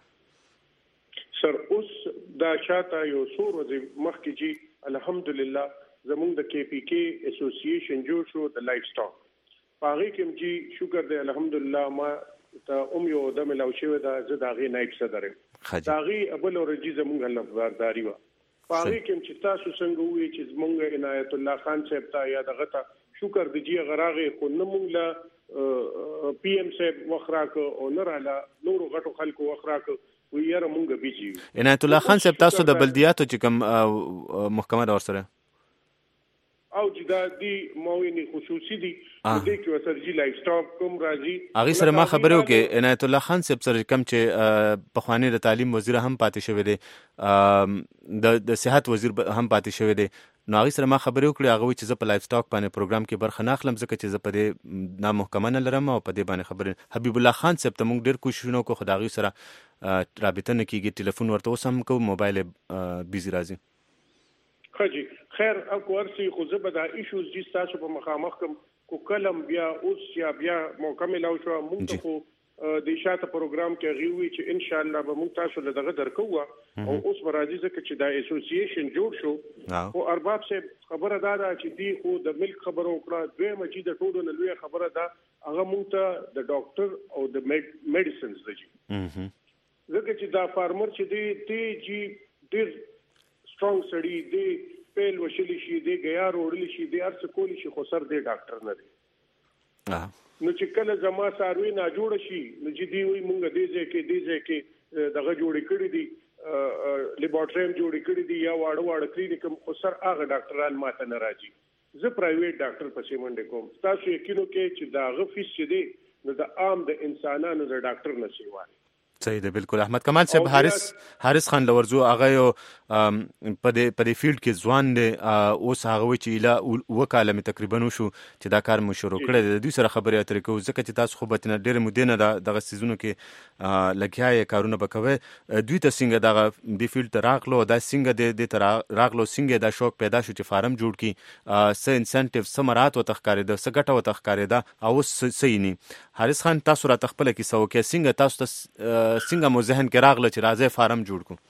سر اوس دا شاته یو سور ورځې مخکې چې الحمدلله زموږ د کې پی کې اسوسییشن جوړ شو د لایف سټاک هغه کې چې شکر دی الحمدلله ما ته یو د ملاو شوی دا زداغي نائب صدر داغي ابل اورجی زموږ لفظداري وا هغه کې چې تاسو څنګه وی چې زموږ عنایت الله خان صاحب ته یا دغه ته شکر دی غراغه خو نموږ له پی ایم صاحب وخراک او نراله نور غټو خلکو وخراک ویره مونږ بيجي عنایت الله خان صاحب تاسو د بلدیاتو چې کوم محکمه دا ورسره او چې دا دی موینه خصوصي دي د دې کې وسرجی لایف سټاک کوم راځي هغه سره ما خبرو کې عنایت الله خان صاحب سره کوم چې په خواني د تعلیم وزیر هم پاتې شوی دی د صحت وزیر هم پاتې شوی دی نو هغه سره ما خبرو کړې هغه چې زه په لایف سټاک باندې پروګرام کې برخه نه اخلم ځکه چې زه په دې نه محکمه نه لرم او په دې باندې خبره حبیب الله خان صاحب ته موږ ډېر کوششونه کوو خدای سره رابطه نه کیږي ټلیفون ورته وسم کو موبایل بیزی راځي خجی خیر او ورسي خو زبدا ایشوز چې تاسو په مخامخ کو کلم بیا اوس یا بیا مکمل او شو موږ ته د شاته پروګرام کې غوي چې ان شاء الله به موږ تاسو له دغه درکو او اوس ورازي ځکه چې دا اسوسییشن جوړ شو او ارباب صاحب خبره دا چې دی خو د ملک خبرو کړه دوی مجید ټولو نه لوی خبره ده هغه موږ ته د ډاکټر او د میډیسنز دی ځکه چې دا فارمر چې دی جی ډیر سترونګ سړی دی پیل وشلی شي دی غیار وړلی شي دی ارڅ کولی شي خو سر دی ډاکټر نه دی نو چې کله زما ساروي نه جوړ شي نو چې دی وي مونږ دې ځکه دغه جوړې کړې دي لیبارټریم جوړې کړې دي یا واړه کلینیک خو سر هغه ډاکټران ماته نه راځي زه پرایویټ ډاکټر پسې منډه کوم تاسو یقینو کې چې دا غفیس چې دی نو د عام د انسانانو د ډاکټر نشي وای صحیح ده بالکل احمد کمال صاحب حارث خان لورزو هغه یو په دې فیلډ کې ځوان دی اوس هغه وی چې لا وکاله می تقریبا شو چې دا کار مو شروع کړی د دوی سره خبرې اترې کوو ځکه چې تاسو خو به ډېر مودې نه دغه سیزونو کې لګیاي کارونه وکوي دوی ته څنګه دغه دې فیلډ ته راغلو دا څنګه د راغلو څنګه دا شوق پیدا شو چې فارم جوړ کی س انسنټیو سمرات او تخکارې د سګټه او تخکارې دا او سینی حارث خان تاسو را تخپل کې سو کې څنګه تاسو څنګه مو ذهن کې راغله چې راځي فارم جوړ کو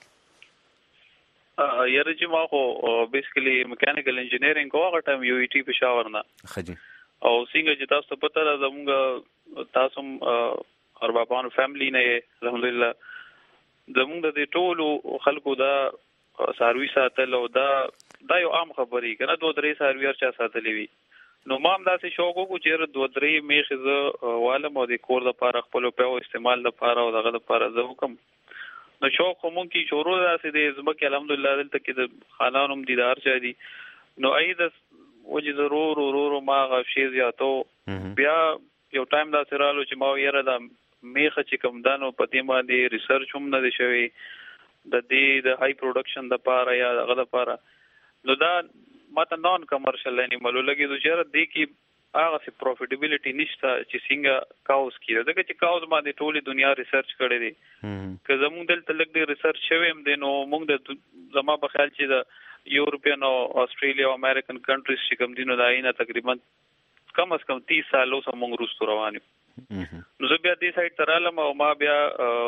یاره چې ما خو بیسیکلی میکانیکل انجینیرینګ کوه ټایم یو ای ټی پېښور نه خجی او څنګه چې تاسو ته پته ده زموږ تاسو اربابانو فیملی نه الحمدلله زموږ د ټولو خلکو دا سروي ساتل او دا یو عام خبرې کنه 2-3 سروي چا ساتلې وي نو مام داسې شوق وکړو چې 2-3 میخه والم او د کور د لپاره خپل په استعمال لپاره او دغه لپاره زه وکم نو شوق مونږ کی شروع داسې د زبکه الحمدلله دلته کې د خانانوم دیدار چا دي نو اید وجه ضرور ما غشي زیاتو بیا یو ټایم دا سرالو چې ما یره دا میخه چې کوم دانو پدې باندې ریسرچ هم نه دی شوی د دې د هاي پروډکشن د پاره یا غل پاره نو دا ماته نون کمرشل انیمل لګي د چیرې د کی هغه سي پروفیټیبিলিټي نشته چې څنګه کاوز کیږي دغه چې کاوز باندې ټولي دنیا ریسرچ کړي دي که زموږ دلته لګ دي ریسرچ شوی هم دي نو موږ د زما په خیال چې د یورپین او استرالیا او امریکن کنټریز چې کوم دي نو دا اینا تقریبا کم از کم 30 سال اوس موږ روستو روان یو نو زه بیا دې سایت ترالم او ما بیا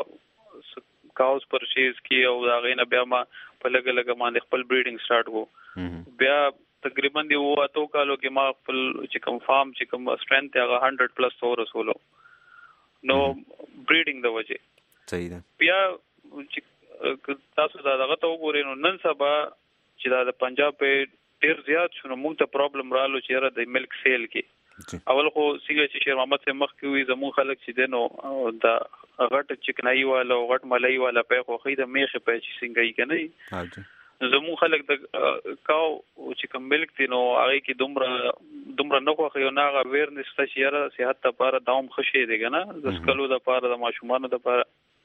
کاوز پرچیز کی او دا غینه بیا ما په لګ باندې خپل بریډینګ سٹارټ کو بیا تقریبا دی وو اتو کالو کې ما خپل چې کوم فارم چې کوم سټرنث هغه 100 پلس ورسولو نو بریډینګ د وجه صحیح ده بیا چې تاسو دا دغه ته وګورئ نو نن سبا چې دا د پنجاب په ډیر زیات شنو موږ ته پرابلم رالو چې را د ملک سیل کې اول خو څنګه چې شیر محمد سے مخ کې وي زمو خلک چې دنو دا غټ چکنای والا غټ ملای والا په خو خې د میخه په چې څنګه یې کنه زمو خلک د کاو چې کوم ملک دي نو هغه کې دومره نه خوخه یو ناغه ویرنس ته شیره صحت لپاره داوم خشي دی کنه د سکلو د لپاره د ماشومان د لپاره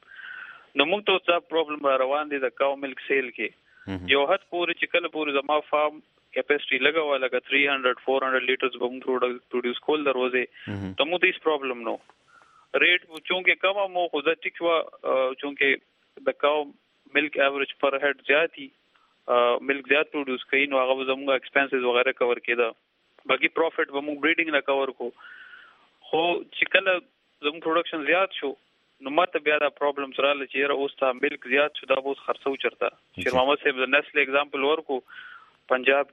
نو موږ ته څه پرابلم روان دي د کاو ملک سیل کې یو حد پورې چې کله پورې زما فارم کیپاسټي لګاوه لکه 300-400 لیټرز به موږ پروډوس کول دروازه ته مو دیس پرابلم نو ریټ چونکه کم مو خو د ټیک وا چونکه د کاو ملک ایوریج پر هډ زیاتی ملک زیات پروډوس کوي نو هغه زموږ ایکسپنسز وغیرہ کور کېدا باقي پروفټ به موږ بریډینګ نه کور کو خو چې کله زموږ پروډکشن زیات شو نو ماته بیا دا پرابلم سره چې اوس ته ملک زیات شو دا اوس خرڅو چرته شیر محمد صاحب د نسل اگزامپل ورکو پنجاب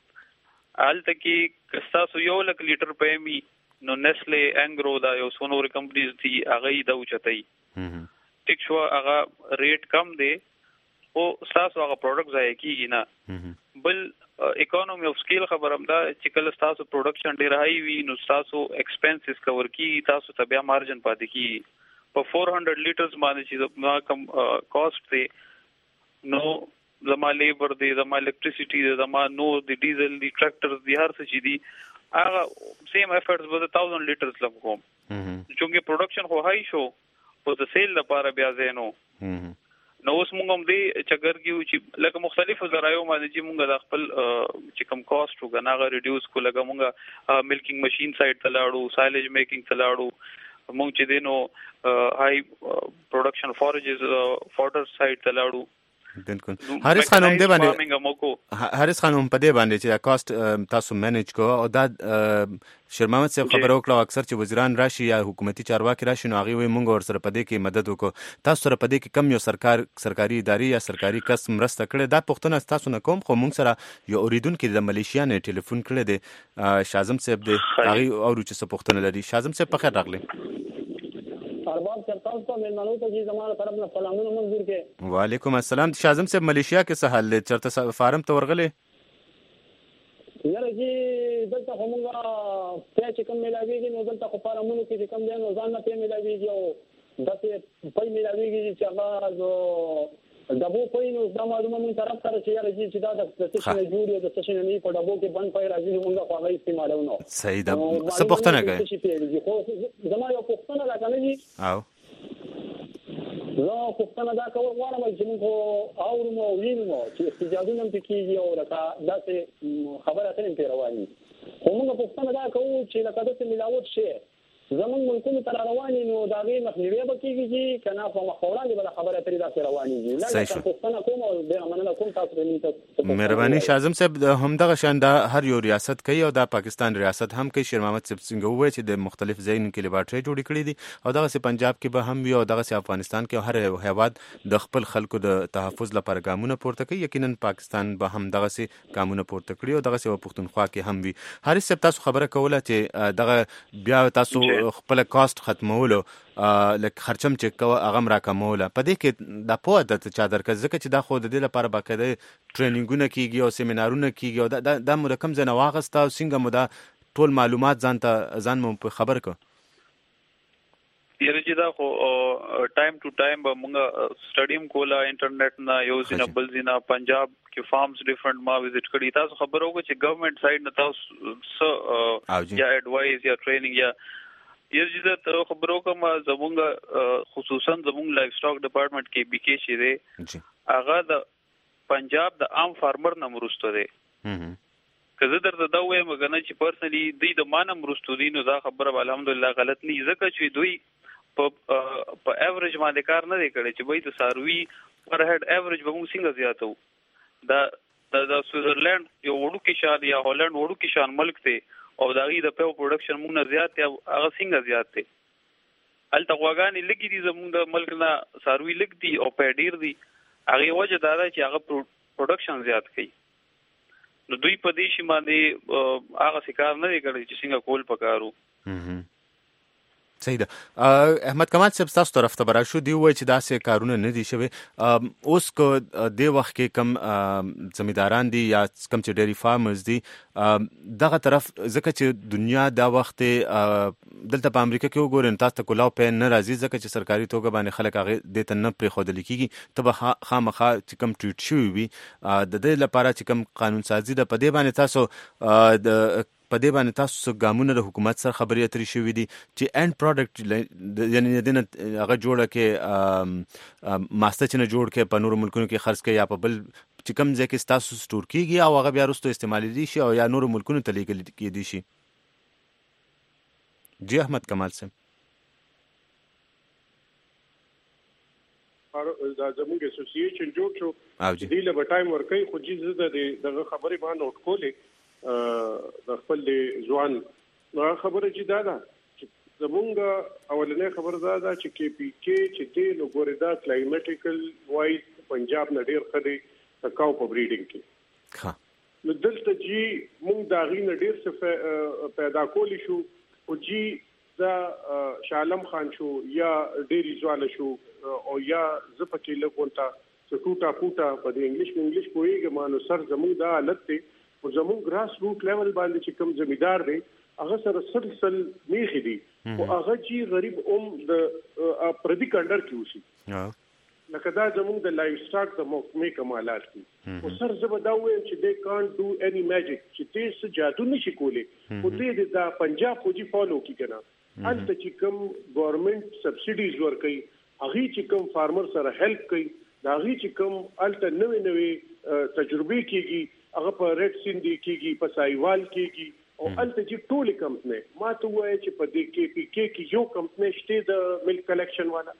کې آلته کې کستاسو 1 لک لیټر پېمي نو نسل انګرو دا یو سونور کمپنیز دي هغه دا اوچتای ټیک شو هغه ریټ کم دی او تاسو هغه پروډکټ ځای کیږي نه بل اکانومي اف سکیل خبرم دا چې کله تاسو پروډکشن ډیر هاي وي نو تاسو ایکسپنسز کور کی تاسو ته بیا مارجن پاتې کی په 400 لیټرز باندې چې ما کم کاست دی نو زما لیبر دی زما الکتریسيټي دی زما نو دی ډیزل دی ټریکټرز دی هر څه چې دی هغه سیم افورټس به 1000 لیټرز لګ کوم چونګه پروډکشن خو هاي شو په د سیل لپاره بیا زینو نو اوس موږ هم دې چګرګیو چې لکه مختلفو ذرایو باندې چې موږ د خپل چې کم کاست وګناغه ریډیوس کو لګه موږ ملکینګ ماشين سایت ته لاړو سایلج میکینګ ته لاړو موږ چې دینو هاي پروډکشن فورجز فوډر سایت ته لاړو بالکل حارث خانم دې باندې حارث خانم په دې باندې چې کاست تاسو مینیج کو او دا شیر محمد صاحب خبرو کړو اکثر چې وزیران راشي یا حکومتي چارواکي راشي نو هغه وي مونږ ور سره په دې کې مدد وکړو تاسو سره په دې کې کم یو سرکاري ادارې یا سرکاري کس مرسته کړې دا پښتنه تاسو نه کوم خو مونږ سره یو اوریدونکو د ملیشیا نه ټلیفون کړی دی شازم صاحب دی هغه او چې څه پښتنه لري شازم صاحب په خیر راغلی ارباب چرتاو ته مېلمنو ته چې زموږ طرف نه سلامونه منظور کې وعلیکم السلام شازم صاحب ملیشیا کې څه حال دی چرته فارم ته ورغلی یاره چې دلته همغه په چې کوم ملاویږي نو دلته خو فارمونو کې چې کوم دی نو ځان نه په ملاویږي او دته په ملاویږي چې هغه زو دبو پوینو دا معلومه من طرف سره چې یاره چې دا د ستشن جوړي د ستشن نه په دبو کې بند پای راځي موږ خو هغه استعمالو نو صحیح ده څه پښتنه کوي زما یو پښتنه راکنه او زه پښتنه دا کوم غواړم چې موږ اورو او وینو چې استجابونه پکې او راکا داسې خبره ترې پیرواني خو موږ پښتنه دا کوو چې لکه داسې ملاوت شي زمون ملکونو تر رواني نو دا غي مخنیوي بکیږي چې کنه په مخوړاندې بل خبره ترې دا روانيږي نه پښتنه کوم او به مننه کوم تاسو ته مهرباني شازم صاحب همدغه شان دا هر یو ریاست کوي او دا پاکستان ریاست هم کوي شیر محمد صاحب څنګه وایي چې د مختلف ځایونو کې لیبارټري جوړې کړې دي او دغه سي پنجاب کې به هم وي او دغه سي افغانستان کې هر هیواد د خپل خلکو د تحفظ لپاره ګامونه پورته کوي یقینا پاکستان به هم دغه سي ګامونه پورته کړي او دغه سي پښتونخوا کې هم وي حارث صاحب تاسو خبره کوله چې دغه بیا تاسو خپل کاست ختمولو لکه خرچم چې کو اغم راکموله په دې کې د پوهه د چا درکې ځکه چې دا خو د دې لپاره باقاعده ټریننګونه کیږي او سیمینارونه کیږي او دا مرکم ځنه واغسته او څنګه مو دا ټول معلومات ځان مو په خبر کو یره چې دا خو ټایم ټو ټایم به موږ سټډیم کولا انټرنیټ نه یو ځینه بل ځینه پنجاب کې فارمز ډیفرنٹ ما وزټ کړی. تاسو خبرو کو چې ګورنمنت سایډ نه تاسو یا اډوایز یا ټریننګ یا یره چې تاسو خبرو کوم زموږ خصوصا زموږ لایف سټاک ډپارټمنټ کې بیکې شي دی هغه د پنجاب د عام فارمر نه مرسته دی. که زه درته دا وایم کنه چې پرسنلی دوی د مانه مرستو دي نو دا خبره الحمدلله غلط نه ځکه چې دوی په ایوریج باندې کار نه دی کړی چې وای د ساروي پر هډ ایوریج به موږ څنګه زیاتو. د سویزرلند یو وړوکی شان یا هالند وړوکی شان ملک دی او دا غي د پیو پروډکشن موږ نه زیات دی هغه څنګه زیات دی. الته غواګانی لګی دي زموږ د ملک نه ساروي لګ دي او پیډیر دي هغه وجه دا چې هغه پروډکشن زیات کوي. نو دوی په دې شي باندې هغه څه کار نه کوي چې څنګه کول پکارو. صحیح ده. احمد کمال صاحب تاسو طرف ته برا شو دی وای چې داسې کارونه نه دي شوی. اوس کو د وخت کې کم زمینداران دي یا کم چې ډيري فارمرز دي دغه طرف ځکه چې دنیا دا وخت دلته په امریکا کې وګورئ تاسو ته کولاو په نه راځي ځکه چې سرکاري توګه باندې خلک هغه د تنه پرې خودل کیږي ته خامخا چې کم ټریټ شوی وي د دې لپاره چې کم قانون سازي د پدې باندې تاسو د پدې باندې تاسو ګامونه د حکومت سره خبرې اترې شوې دي چې اینډ پروډکټ یعنی دنه هغه جوړه کې ماسته چې نه جوړ کې په نورو ملکونو کې خرڅ کې یا په بل چې کم ځای کې تاسو سٹور کیږي او هغه بیا وروسته استعمالي دي شي او یا نورو ملکونو ته لیږل کېدي شي. جی احمد کمال صاحب دا زموږ اسوسییشن جوړ شو دې له ټایم ورکې خو چې دغه خبرې باندې نوٹ کولې د خپل ځوان نو خبره چې دا ده چې زمونږ اولنې خبره دا ده چې کې پی کې چې دې نو ګورې دا کلایمټیکل وایز پنجاب نه ډېر خدي تکاو په بریډینګ کې نو دلته چې مونږ دا غي نه ډېر څه پیدا کولی شو او چې دا شالم خان شو یا ډېری ځواله شو او یا زپکې لګونتا څه ټوټا پوټا په انګلیش کویږي مانو سر زمونږ دا حالت دی او زموږ ګراس روټ لیول باندې چې کوم زمیدار دی هغه سره سلسل میخي دي او هغه چې غریب د پردي کندر کې وشي لکه دا زموږ د لایف سټاک د محکمې کمالات دي او سر زبدا وایي چې they can't do any magic چې تاسو جادو نشي کولی او دې د پنجاب خو جی فالو کی کنه الته چې کوم ګورنمنت سبسيډيز ورکي هغه چې کوم فارمر سره هیلپ کوي دا هغه چې کوم الته نوې تجربه کیږي هغه په ریډ سیندي کېږي په سایوال کېږي او الته چې ټولې کمپنۍ ما ته وایي چې په دې کې پی کې یو کمپنۍ شته د ملک کلیکشن والا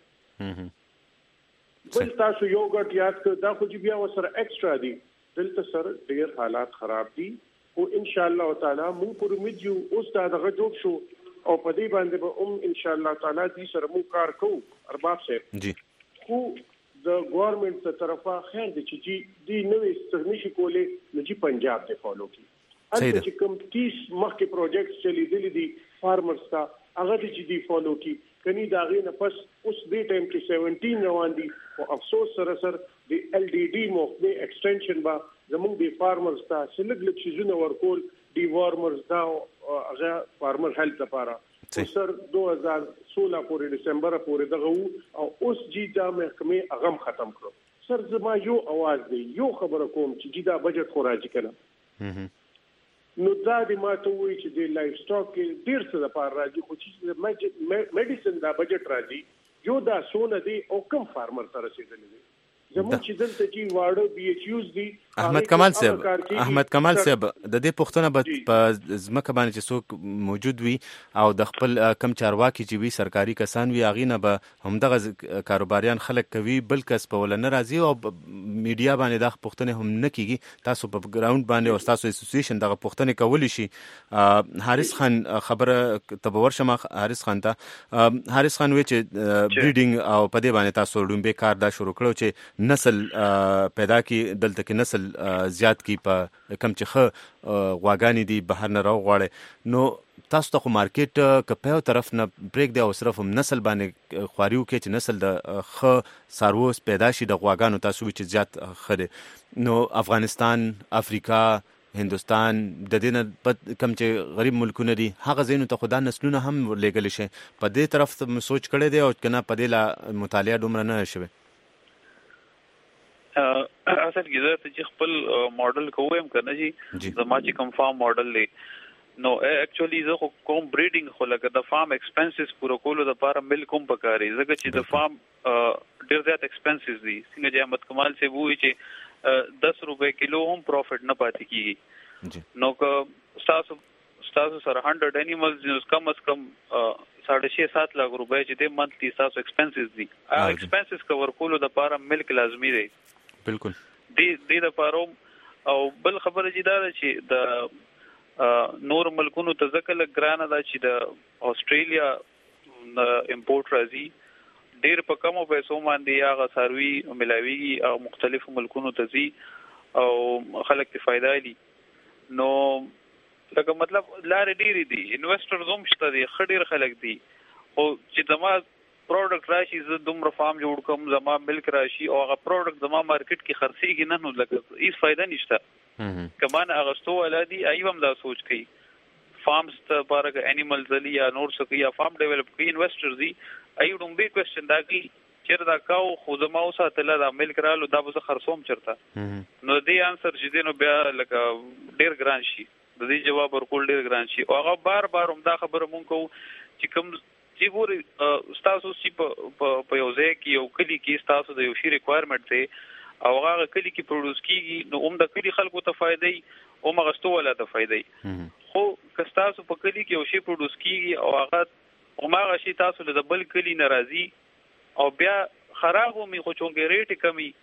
بل تاسو یو ګټ یاد کړئ دا خو چې بیا وسره ایکسترا دي دلته سره ډېر حالات خراب دي او ان شاء الله تعالی موږ پر امید یو اوس دا دغه جوړ شو او په دې باندې به ان شاء الله تعالی دې سره موږ کار کوو ارباب صاحب جی خو د ګورنمنت تر طرفه خیر دي چې دی نوې سترنشي کولې نو چې پنجاب ته فالو کی البته چې کوم 30 مخکې پروجیکټس چلی دي فارمرز ته هغه چې دی فالو کی کني دا غي نه پس اوس دې ټایم کې 17 روان دي او افسوس سره د ال ډي ډي موخه ایکسټنشن با زموږ د فارمرز ته سلګل چیزونه ورکول دی وارمرز دا هغه فارمر هیلث لپاره سر 2016 پورې دسمبر پورې دغه او اوس جی دا محکمه اغم ختم کړو سر زما یو आवाज دی یو خبره کوم چې دا بجټ خو راځي کنه نو دا د ماته وی چې د لایف سټاک کې ډیر څه د پار راځي خو چې میډیسن دا بجټ راځي یو دا سونه دی او کم فارمر تر رسیدلی دی زموږ چې دلته چې واړه بي ایچ یوز دي احمد کمال صاحب د دې پښتنه په ځمکه باندې چې څوک موجود وي او د خپل کم چارواکي چې وي سرکاري کسان وي هغه نه به همدغه کاروباریان خلک کوي بل کس په ولنه راځي او میډیا باندې د پښتنه هم نه کیږي تاسو په ګراوند باندې او تاسو اسوسییشن دغه پښتنه کولی شي. حارث خان خبره تبور شمه حارث خان ته حارث خان وی چې بریډینګ او په دې باندې تاسو ډومبه کار دا شروع کړو چې نسل پیدا کی دلته کې نسل زیات کی په کم چې خ غواګانی دي بهر نه راو غواړي نو تاسو ته مارکیټ کپیو طرف نه بریک دی او صرف نسل باندې خواریو کې چې نسل د خ ساروس پیدا شي د غواګانو تاسو چې زیات خره نو افغانستان افریقا هندستان د دې کم چې غریب ملکونه دي هغه ځینو ته خدا نسلونه هم لېږل شي په دې طرف ته سوچ کړی دی او کنه په دې لا مطالعه دومره نه شوی اصل کې زه چې خپل ماډل کوم کنه چې زما چې کوم فارم ماډل دی نو اکچولی زه کوم بریډینګ خو لکه د فارم ایکسپنسز پورا کولو د لپاره ملک هم پکاري ځکه چې د فارم ډیر زیات ایکسپنسز دي څنګه چې احمد کمال سے وایي چې 10 روپے کیلو هم پروفټ نه پاتې کیږي نو که تاسو سره 100 انیملز کم از کم 6.5-7 लाख روپے چې د منثلی تاسو ایکسپنسز دي ایکسپنسز کور کولو د لپاره ملک لازمي دی بالکل د لپاره او بل خبره چې دا چې د نور ملکونو ته ځکه لږ ګرانه ده چې د استرالیا امپورټ راځي ډېر په کمو پیسو باندې هغه څاروي ملاويږي او مختلفو ملکونو ته ځي او خلک ته فائدہ لري نو لکه مطلب لارې ډېرې دي انویسټرز هم شته دي ډېر خلک دي خو چې زما پروډکټ راشي زه دومره فارم جوړ کوم زما ملک راشي او هغه پروډکټ زما مارکیټ کې خرڅېږي نه نو لکه هیڅ فائدہ نشته کمان اغستو ولادي ایوم دا سوچ کوي فارمز ته بارګ انیملز لري یا نور څه کوي یا فارم ډیولپ کوي انویسټرز دي ایوم به کوېسچن دا کوي چیرې دا کاو خو زما اوسه تل دا ملک رالو دا به خرڅوم چرته نو دې انسر چې دینو بیا لکه ډیر ګران شي د دې جواب ورکول ډیر ګران شي او هغه بار هم دا خبره مونږ کوو چې کوم چې ګوري تاسو چې په یو ځای کې یو کلی کې تاسو د یو شی ریکوایرمنټ دی او هغه کلی کې پروډوس کیږي نو د کلی خلکو ته فائدې او مغستو ولا ته فائدې خو که تاسو په کلی کې یو شی پروډوس کیږي او هغه شی تاسو له بل کلی ناراضي او بیا خرابو می خو چونګې ریټ کمی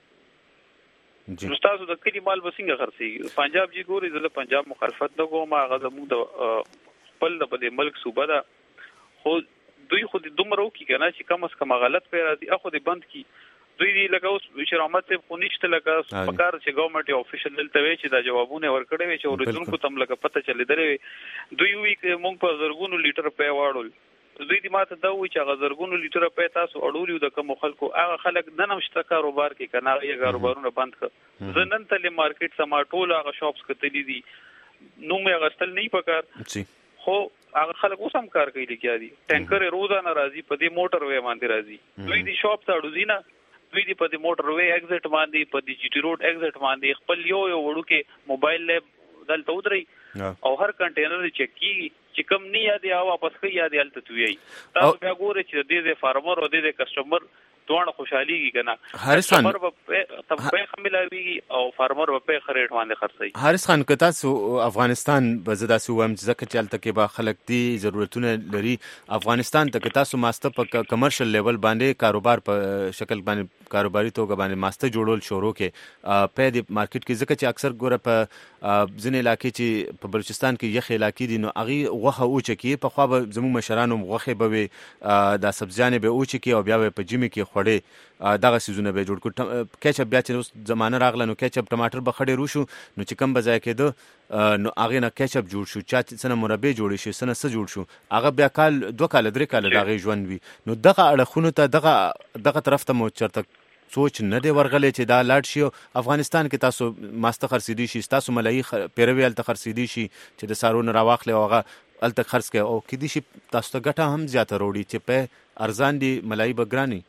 نو تاسو د کلی مال وسنګ خرڅي پنجاب جی ګوري زله پنجاب مخالفت نه کوم هغه زموږ د خپل د ملک صوبه ده خو دوی خو د دومره وکي کنه چې کم از کم غلط پیرا دي اخو د بند کی دوی دی لکه اوس شرامت ته خونیشته لکه پکار چې ګورنمنت افیشل دلته وی چې دا جوابونه ورکړي وي چې ورته تم لکه پته چلی درې دوی وی مونږ په زرګونو لیټر په واړول دوی دی ماته دا وی چې هغه زرګونو لیټر په تاسو اړولیو د کوم خلکو هغه خلک نن مشته کاروبار کې کنه یې کاروبارونه بند کړ زنن تل مارکیټ سما ټول هغه شاپس کتلی دي نو مې غستل نه پکار خو هغه خلک اوس هم کار کوي لګیا دي ټانکر روزانه راځي په دې موټر وې باندې راځي دوی دی شاپ ته اړوځي نه دوی دی په دې موټر وې ایگزټ باندې په دې جی ټی روډ ایگزټ باندې خپل یو وړو کې موبایل لیب دلته ودري او هر کنټینر چیک کی چې کم نه یادي او واپس کوي یادي الته توي تاسو بیا ګوره چې دې فارمر او دې کسٹمر دوه خوشحاليږي کنه حارث خان په خملاوي او فارمر په خریټ باندې خرڅي حارث خان کته سو افغانستان بزدا سو هم ځکه چې الته کې با خلک دي ضرورتونه لري افغانستان ته کته سو ماسته په کمرشل لیول باندې کاروبار په شکل باندې کاروباري توګه باندې ماسته جوړول شروع کې په دې مارکیټ کې ځکه چې اکثر ګوره په ځینې علاقې چې په بلوچستان کې یخ علاقې دي نو اغي غوخه او چکی په خو به زمو مشرانو غوخه به د سبزیانې به او چکی او بیا په جمی کې خړې دغه سيزونه به جوړ کړ کېچپ بیا چې زمانه راغله نو کېچپ ټماټر به خړې روشو نو چې کم بځای کېده نو هغه نه کېچپ جوړ شو چې څنګه مربع جوړ شي څنګه څه جوړ شو هغه بیا کال 2 کال 3 کال دغه ژوند وي نو دغه اړخونه ته دغه طرف ته مو چرته سوچ نه دی ورغلی چې دا لاړ شي افغانستان کې تاسو ماسته خرڅېدي شي تاسو ملایي پیروي الته خرڅېدي شي چې د سارونو راواخلي او هغه الته خرڅ کوي او کې دي شي تاسو ته ګټه هم زیاته وروړي چې په ارزان دي ملایي بګرانی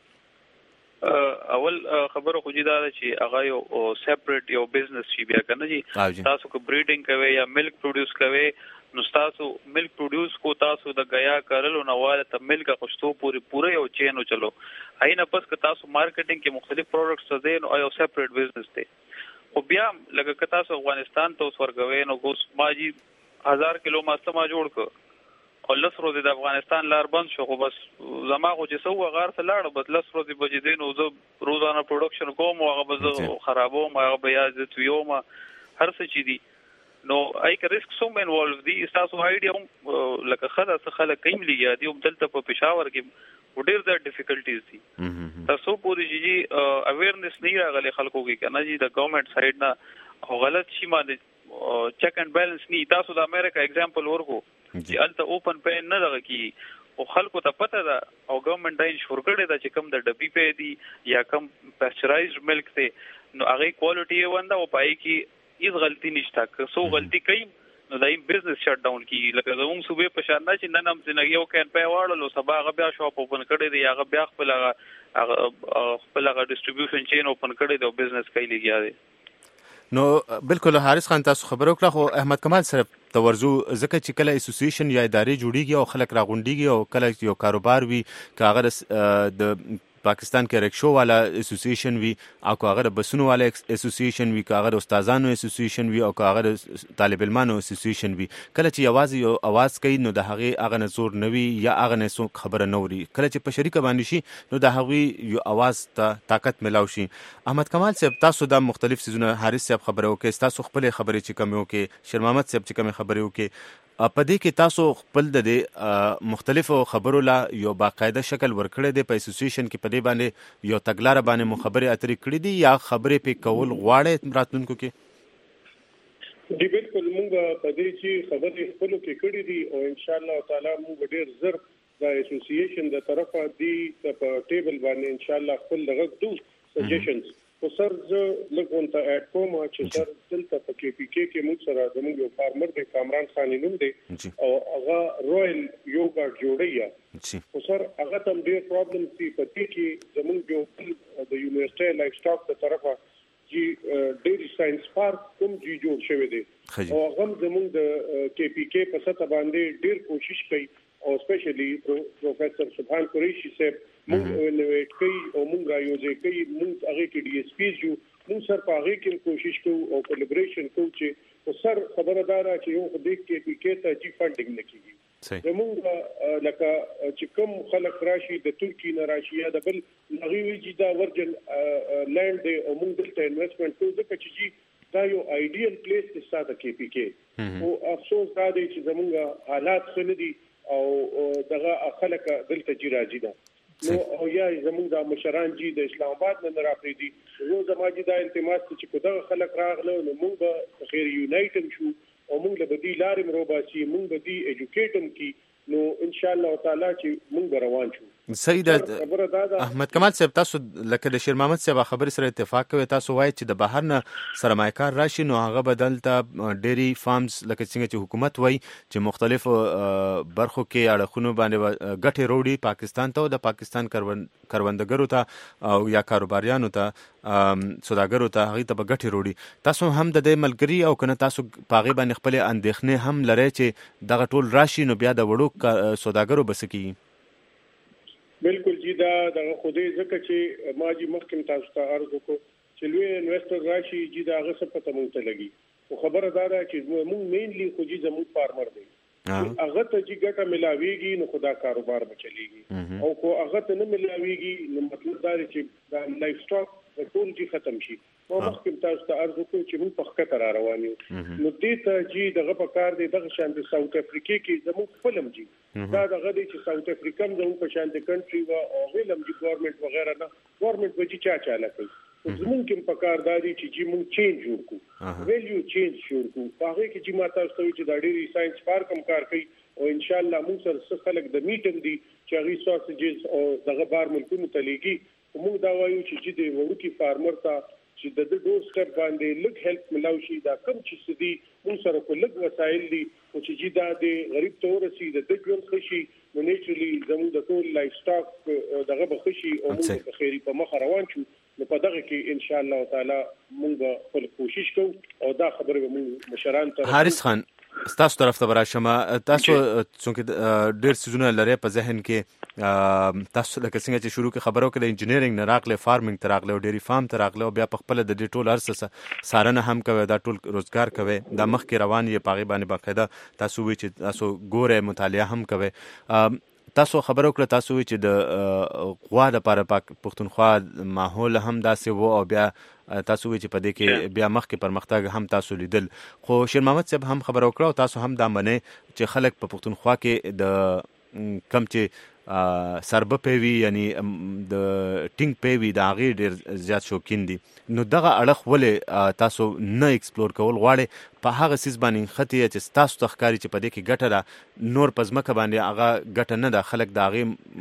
اول خبره خو جدا ده چې هغه یو سیپریټ یو بزنس شي بیا کنه جی تاسو کو بریډینګ کوي یا ملک پروډوس کوي نو تاسو ملک پروډوس کو تاسو د غیا کارلو نواله ته ملک خوشتو پوره یو چینو چلو اینه پس که تاسو مارکیټینګ کې مختلف پروډکټس دي نو یو سیپریټ بزنس دی خو بیا لکه که تاسو افغانستان ته ورغوي نو ګوس ماجی 1000 کیلو ماسته ما جوړ ک او لس ورځې د افغانستان لار بند شو خو بس زما خو چې سو غار ته لاړ بس لس ورځې بجې دین او زه روزانه پروډکشن کوم او هغه به خرابوم هغه بیا د تویوم هر څه چي دي نو آی که ریسک سوم انوالو دي تاسو ایډیا لکه خدای خلک کیم لګیا دي دلته په پېښور کې ډېر د ډیفیکلټیز دي تاسو پوری جی اویرنس نه راغلي خلکو کې کنه جی د ګورنمنت سایډ نه او غلط شي باندې چیک اینڈ بیلنس نه تاسو د امریکا اگزامپل ورکو چې الته اوپن پین نه دغه کی او خلکو ته پته ده او ګورنمنت دا انشور کړی دا چې کم د ډبی پې دي یا کم پاسچرایزډ ملک ته نو هغه کوالټي ونده او پای کی هیڅ غلطي نشته که سو غلطي کوي نو دای بزنس شټ ډاون کیږي لکه زموږ صوبې په شان نه چې نن هم څنګه یو کین په واړلو سبا هغه بیا شاپ اوپن کړی دی هغه بیا خپل ډیسټریبیوشن چین اوپن کړی دی او بزنس کوي لګیا دی نو بالکل حارث خان تاسو خبرو کړه خو احمد کمال سره تورزو ځکه چې کله اسوسییشن یا ادارې جوړیږي او خلک راغونډيږي او کله یو کاروبار وي کاغه د پاکستان کې رکشو والا اسوسییشن وی او کاغه بسونو والا اسوسییشن وی کاغه استادانو اسوسییشن وی او کاغه طالب علمانو اسوسییشن وی کله چې आवाज یو आवाज کوي نو د هغه اغه نزور نوي یا اغه نسو خبره نوري کله چې په شریک باندې شي نو د هغه یو आवाज ته طاقت ملاو شي احمد کمال صاحب تاسو د مختلف سيزونه حارث صاحب خبرو کې تاسو خپل خبرې چې کم یو کې شیر محمد صاحب چې کم خبرې یو کې په دې کې تاسو خپل د مختلفو خبرو لا یو باقاعده شکل ورکړی دی په اسوسییشن کې په دې باندې یو تګلار باندې مخبري اترې کړې دي یا خبرې په کول غواړي راتلونکو کې دی بالکل موږ په دې چې خبرې خپل کې کړې دي او ان شاء الله تعالی موږ ډېر زر د اسوسییشن د طرفه دی په ټیبل باندې ان شاء الله خپل دغه سجیشنز او سر لګون ته اډ کوم چې سر دلته په کې پی کې موږ سره زموږ یو فارمر دی کامران خان نوم دی او هغه رويل یوګا جوړیا او سر هغه تم ډېر پرابلم سي په دې کې زموږ یو د یونیورسيټي لایف سټاک د طرفه چې ډېری ساينس پارک کوم جی جوړ شوی دی او هغه زموږ د کې پی کې په سطح باندې ډېر کوشش کوي او سپیشلی پروفیسور سبحان قریشی صاحب موږ انویټ کوي او موږ رايوځي کوي موږ هغه کې ډي اس پی جو موږ سر په هغه کې کوشش کوو او کولیبریشن کوو چې سر خبردار چې یو خدای کې پی کې ته چې فاندینګ نکېږي زموږ لکه چې کوم خلک راشي د ترکی نه راشي یا د بل نغوي چې دا ورجن لینډ دی او موږ دلته انویسټمنټ کوو ځکه چې دا یو آیډیل پلیس دی ساده کې پی کې او افسوس دا دی چې زموږ حالات څه نه دي او دغه خلک دلته جی راځي دا نو او یا زموږ د مشران جی د اسلام آباد نه راپری دي یو زماجی دا التماس چې کو دغه خلک راغله نو موږ به خیر یونایټم شو او موږ له بدی لارې مروباسي موږ به دي ایجوکیټم کی نو ان شاء الله تعالی چې موږ روان شو سید احمد کمال صاحب تاسو لکه د شیر محمد صاحب خبرې سره اتفاق کوي تاسو وایي چې د بهر نه سرمایکار راشي نو هغه بدلته ډيري فارمز لکه څنګه چې حکومت وایي چې مختلف برخو کې اړخونو باندې ګټه وروړي پاکستان ته او د پاکستان کروندګرو ته او یا کاروباریانو ته سوداګرو ته هغه ته ګټه وروړي تاسو هم د دې ملګری او کنه تاسو پاغي باندې خپل اندېښنې هم لري چې دغه ټول راشي نو بیا د وړو سوداګرو بسکی بالکل جی دا د خوده ځکه چې ما جی مخکې تاسو ته عرض وکړ چې لوی انویسټر راشي جی دا هغه څه پته مونږ ته لګي او خبره دا ده چې موږ مینلی خو جی زموږ فارمر دی هغه ته جی ګټه ملاويږي نو خدا کاروبار به چلیږي او کو هغه ته نه ملاويږي نو مطلب دا دی چې دا لایف سټاک ټول جی ختم شي او مخکې تاسو ته عرض وکړ چې موږ په خطر را روان یو نو دې ته جی دغه په کار دی دغه شان د ساوث افریقا کې زموږ فلم جی دا دغه دی چې ساوث افریقا زموږ په شان د کنټري او ویلم جی ګورنمنت وغیرہ نه ګورنمنت به جی چاله کوي زموږ کوم په کار دی چې جی موږ چینج وکړو ویلیو چینج جوړ کړو هغه کې چې ماته تاسو چې د ډيري ساينس پارک هم کار کوي او ان شاء الله موږ سره خلک د میټم دي چې هغه سوسیجز او دغه بار ملکونو ته لېږي موږ دا وایو چې د وړوکی فارمر ته چې د ډور سټر باندې لږ هیلپ ملاوي شي دا کم چې سدي موږ سره کو لږ وسایل دي او چې جدا د غریب تور سي د ژوند خشي نو نیچرلی زموږ د ټول لایف سټاک دغه بخشي او موږ په خیری په مخ روان شو نو په دغه کې ان شاء الله تعالی موږ خپل کوشش کوو او دا خبره موږ مشران ته حارث خان تاسو طرف ته راشم تاسو څنګه ډېر سيزونه لري په ذهن کې تاسو لکه څنګه چې شروع کې خبرو کې د انجینیرینګ نه راغله فارمینګ ته راغله او ډيري فارم ته راغله او بیا په خپل د دې ټول ارسه سارنه هم کوي دا ټول روزګار کوي د مخ کې روان یې پاغي باندې باقاعده تاسو وی چې تاسو ګوره مطالعه هم کوي تاسو خبرو کړ تاسو وی چې د غوا د لپاره پښتونخوا ماحول هم داسې وو او بیا تاسو وی چې په دې کې بیا مخ کې پرمختګ هم تاسو لیدل خو شیر محمد صاحب هم خبرو کړ او تاسو هم دا منئ چې خلک په پښتونخوا کې د کم چې سربه پیوي یعنی د ټینګ پیوي د هغه ډیر زیات شوکین دي نو دغه اړه ولې تاسو نه ایکسپلور کول غواړي په هغه سیس باندې خطي چې تاسو تخکاری چې په دې کې ګټه را نور پزمکه باندې هغه ګټه نه د خلک د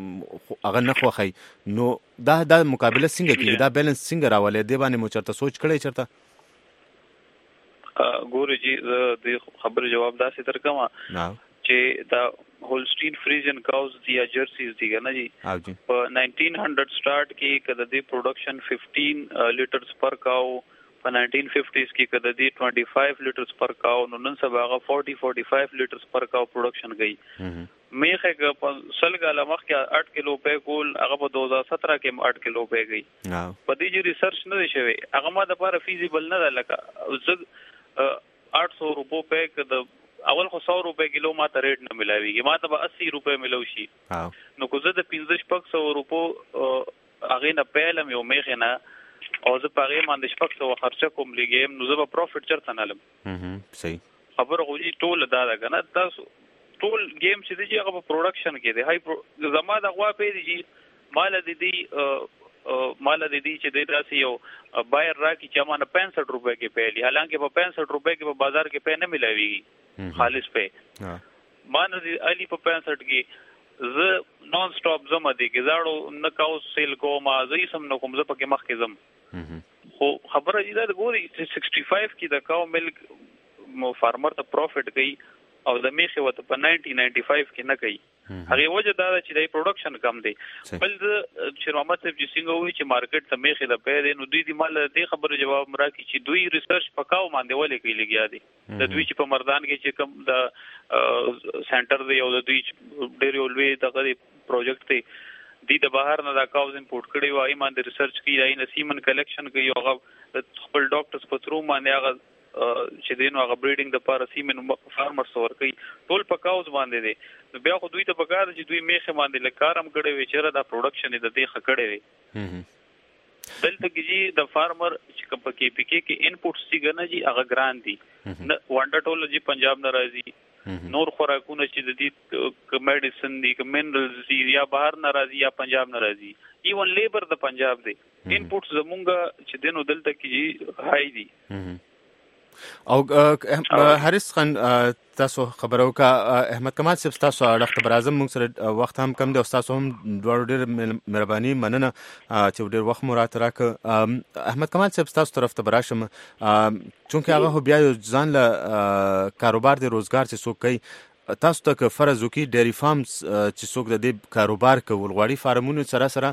هغه نه خوخی نو دا مقابله څنګه کیږي دا بیلانس څنګه راولي دی باندې مو چرته سوچ کړی چرته ګوري چې د خبر جواب داسې ترکمه چې دا هولسټین فریزن کاوز دی یا جرسیز دی کنه جی په 1900 سٹارټ کې کده دی پروډکشن 15 لیټرز پر کاو په 1950s کې کده دی 25 لیټرز پر کاو نو نن سبا هغه 45 لیټرز پر کاو پروډکشن گئی میخه په سلګه لمخ کې 8 کیلو په کول هغه په 2017 کې 8 کیلو په گئی په دې چې ریسرچ نه دی شوی هغه ما د لپاره فیزیبل نه ده لکه زه 800 روپو په کده اول خو 100 روپے کیلو ما ته ریټ نه ملاويږي ما ته 80 روپے ملو شي نو کو زه د 1500 روپو هغه نه پېلم یو میخه نه او زه پاره باندې 600 خرچه کوم لګیم نو زه به پروفټ چرته نه لم صحیح خبر غوږی ټول دا کنه تاسو ټول گیم چې دی هغه په پروډکشن کې دی هاي زما د غوا په دی مال دی چې د راسي یو بایر را کی چې مانه 65 روپے کې پېلی حالانکه په 65 روپے کې په بازار کې پې نه ملاويږي خالص په مانه دی علي په 65 کې ز نون سټاپ زما دی کې زاړو نه کاو سیل کوم ازې سم نو کوم ز پکې مخ کې زم خو خبره دی دا ګوري 65 کې د کاو ملک فارمر ته پروفټ کوي او د میخه وته په 1995 کې نه کوي هغه وجه دا چې د پروډکشن کم دی بل چې محمد صاحب چې څنګه وی چې مارکیټ ته میخه د پیدا نو دوی د مال د خبره جواب مرا کی چې دوی ریسرچ پکاو باندې ولې کوي لګیا دي د دوی چې په مردان کې چې کم د سنټر دی او د دوی ډېر ولوي دغه پروجیکټ دی د بهر نه دا کاوز امپورټ کړي وای باندې ریسرچ کوي دای نسیمن کلیکشن کوي او خپل ډاکټرز په ترو باندې هغه چې دینو هغه بریډینګ د پاره سیمن فارمرز ورکي ټول پکاوز باندې دي نو بیا خو دوی ته پکاره چې دوی میخه باندې لکارم کړي وي چې را دا پروډکشن د دې خکړې وي دلته کې د فارمر چې په کې پی کې انپوټس څنګه نه جی هغه ګران دي وانډاټولوجي پنجاب ناراضي نور خوراکونه چې د دې میډیسن دي منرالز دي یا بهر ناراضي یا پنجاب ناراضي ایون لیبر د پنجاب دي انپوټس زمونږ چې دینو دلته کې هاي دي او حارث خان تاسو خبرو کا احمد کمال صاحب تاسو اړخت برازم موږ سره وخت هم کم دی او تاسو هم ډېر مهرباني مننه چې ډېر وخت مو راته راک احمد کمال صاحب تاسو طرف ته براشم چونکه هغه بیا ځان له کاروبار د روزګار چې څوک کوي تاسو ته فرض وکي ډيري فارمز چې څوک د دې کاروبار کول غواړي فارمونو سره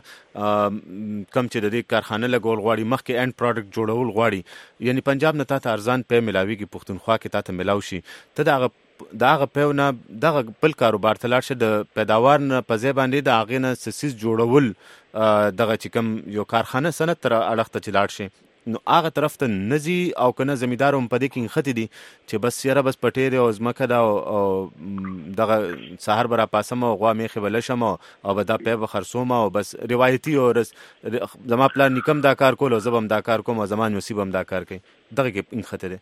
کم چې د دې کارخانه لګول غواړي مخکې اند پروډکټ جوړول غواړي یعنی پنجاب نه ته ارزان په ملاويږي پښتونخوا کې ته ملاو شي ته داغه په نه دغه بل کاروبار ته لاړ شه د پیداوار نه په ځای باندې د اغه نه سیس جوړول دغه چې کم یو کارخانه سنت تر اړخته چلاړ شي نو هغه طرف ته نزي او کنه زمیدارو په دې کې ختی دي چې بس یاره بس پټېره او زمکه دا او دغه سحر برا پاسم او غوا میخه ولشم او بدا په بخرسوم او بس روایتي او زما پلان نکم دا کار کول او زبم دا کار کوم او زمان نصیبم دا کار کوي دغه کې ان خطر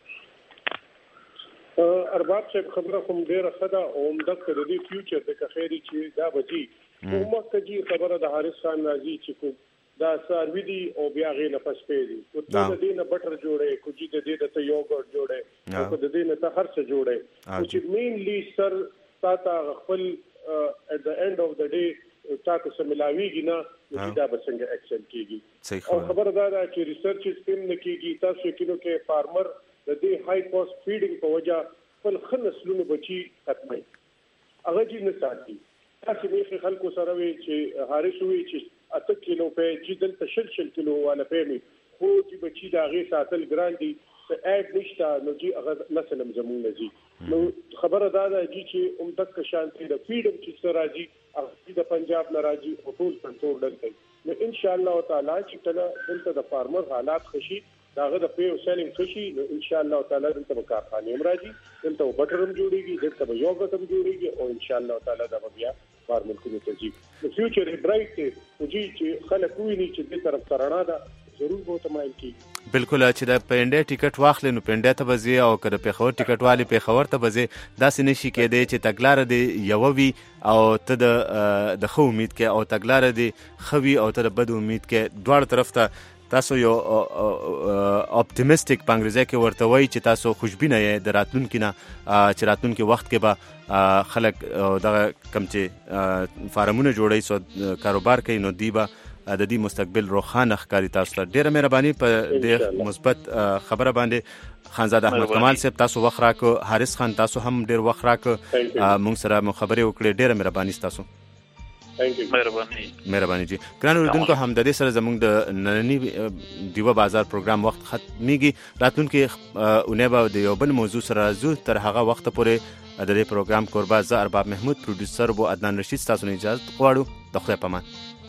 ده ارباب چې خبره کوم ډیره خدا او مدک د دې فیوچر د خیری چې دا بجی کومه کجی خبره د حارث خان راځي چې دا ساروی دی او بیا غي نه پسپې دي او د دې نه بټر جوړه کوجی د دې ته یوګورټ جوړه او د دې نه ته هر څه جوړه او چې مینلی سر تا خپل at the end of the day تاسو سره ملاويږي نه دا به څنګه اکسل کیږي او خبردار چې ریسرچ سپم نه کیږي تاسو کینو کې فارمر د دې های کاست فیډینګ په وجه خپل خنسلونه بچي ختمي هغه جی نه ساتي تاسو به خلکو سره وي چې حارث وي چې 8 کیلو په جدل تشل کیلو ولا پېمي خو چې بچي دا غي ساتل ګراندي ته اډ نشتا نو چې هغه مثلا زمون نزي نو خبره دا ده چې عمدک شانتي د فیډم چې سراجي هغه د پنجاب ناراضي او ټول کنټرول لري نو ان شاء الله تعالی چې کله دلته د فارمر حالات خشي داغه د پیو سیلینګ خشي نو ان شاء الله تعالی دلته کارخانه راځي دلته بټرم جوړيږي دلته یوګټم جوړيږي او ان شاء الله تعالی دا بیا فارمر کې ته جی فیوچر برایټ او جی چې خلک ویني چې د طرف ترانه ده ضرور به تمایل کی بالکل چې د پنده ټیکټ واخلې نو پنده ته بزي او کړه په خور ټیکټ والی په خور ته بزي داسې نشي کېدی چې تګلار دی یووي او ته د خو امید کې او تګلار دی خوي او ته د بد امید کې دوه طرف ته تاسو یو اپټیمیستیک پنګریزه کې ورته وای چې تاسو خوشبینه یې د راتلونکو نه چې راتلونکو وخت کې به خلک دغه کم چې فارمونه جوړي سو کاروبار کوي نو دی به د دې مستقبل روښانه ښکاري تاسو ته. ډیره مهرباني په دې مثبت خبره باندې. خانزاد احمد کمال صاحب تاسو وخت راکو، حارث خان تاسو هم ډیر وخت راکو، موږ سره مخابره وکړه. ډیره مهرباني تاسو. مهرباني جی. ګران اوریدونکو، هم د دې سره زموږ د نننی دیوه بازار پروګرام وخت ختمیږي. راتلونکي اونۍ به د یو بل موضوع سره راځو. تر هغه وخت پورې د دې پروګرام کوربه زه ارباب محمود، پروډوسر بو عدنان رشید، تاسو نه اجازه غواړو. د خدای پامان.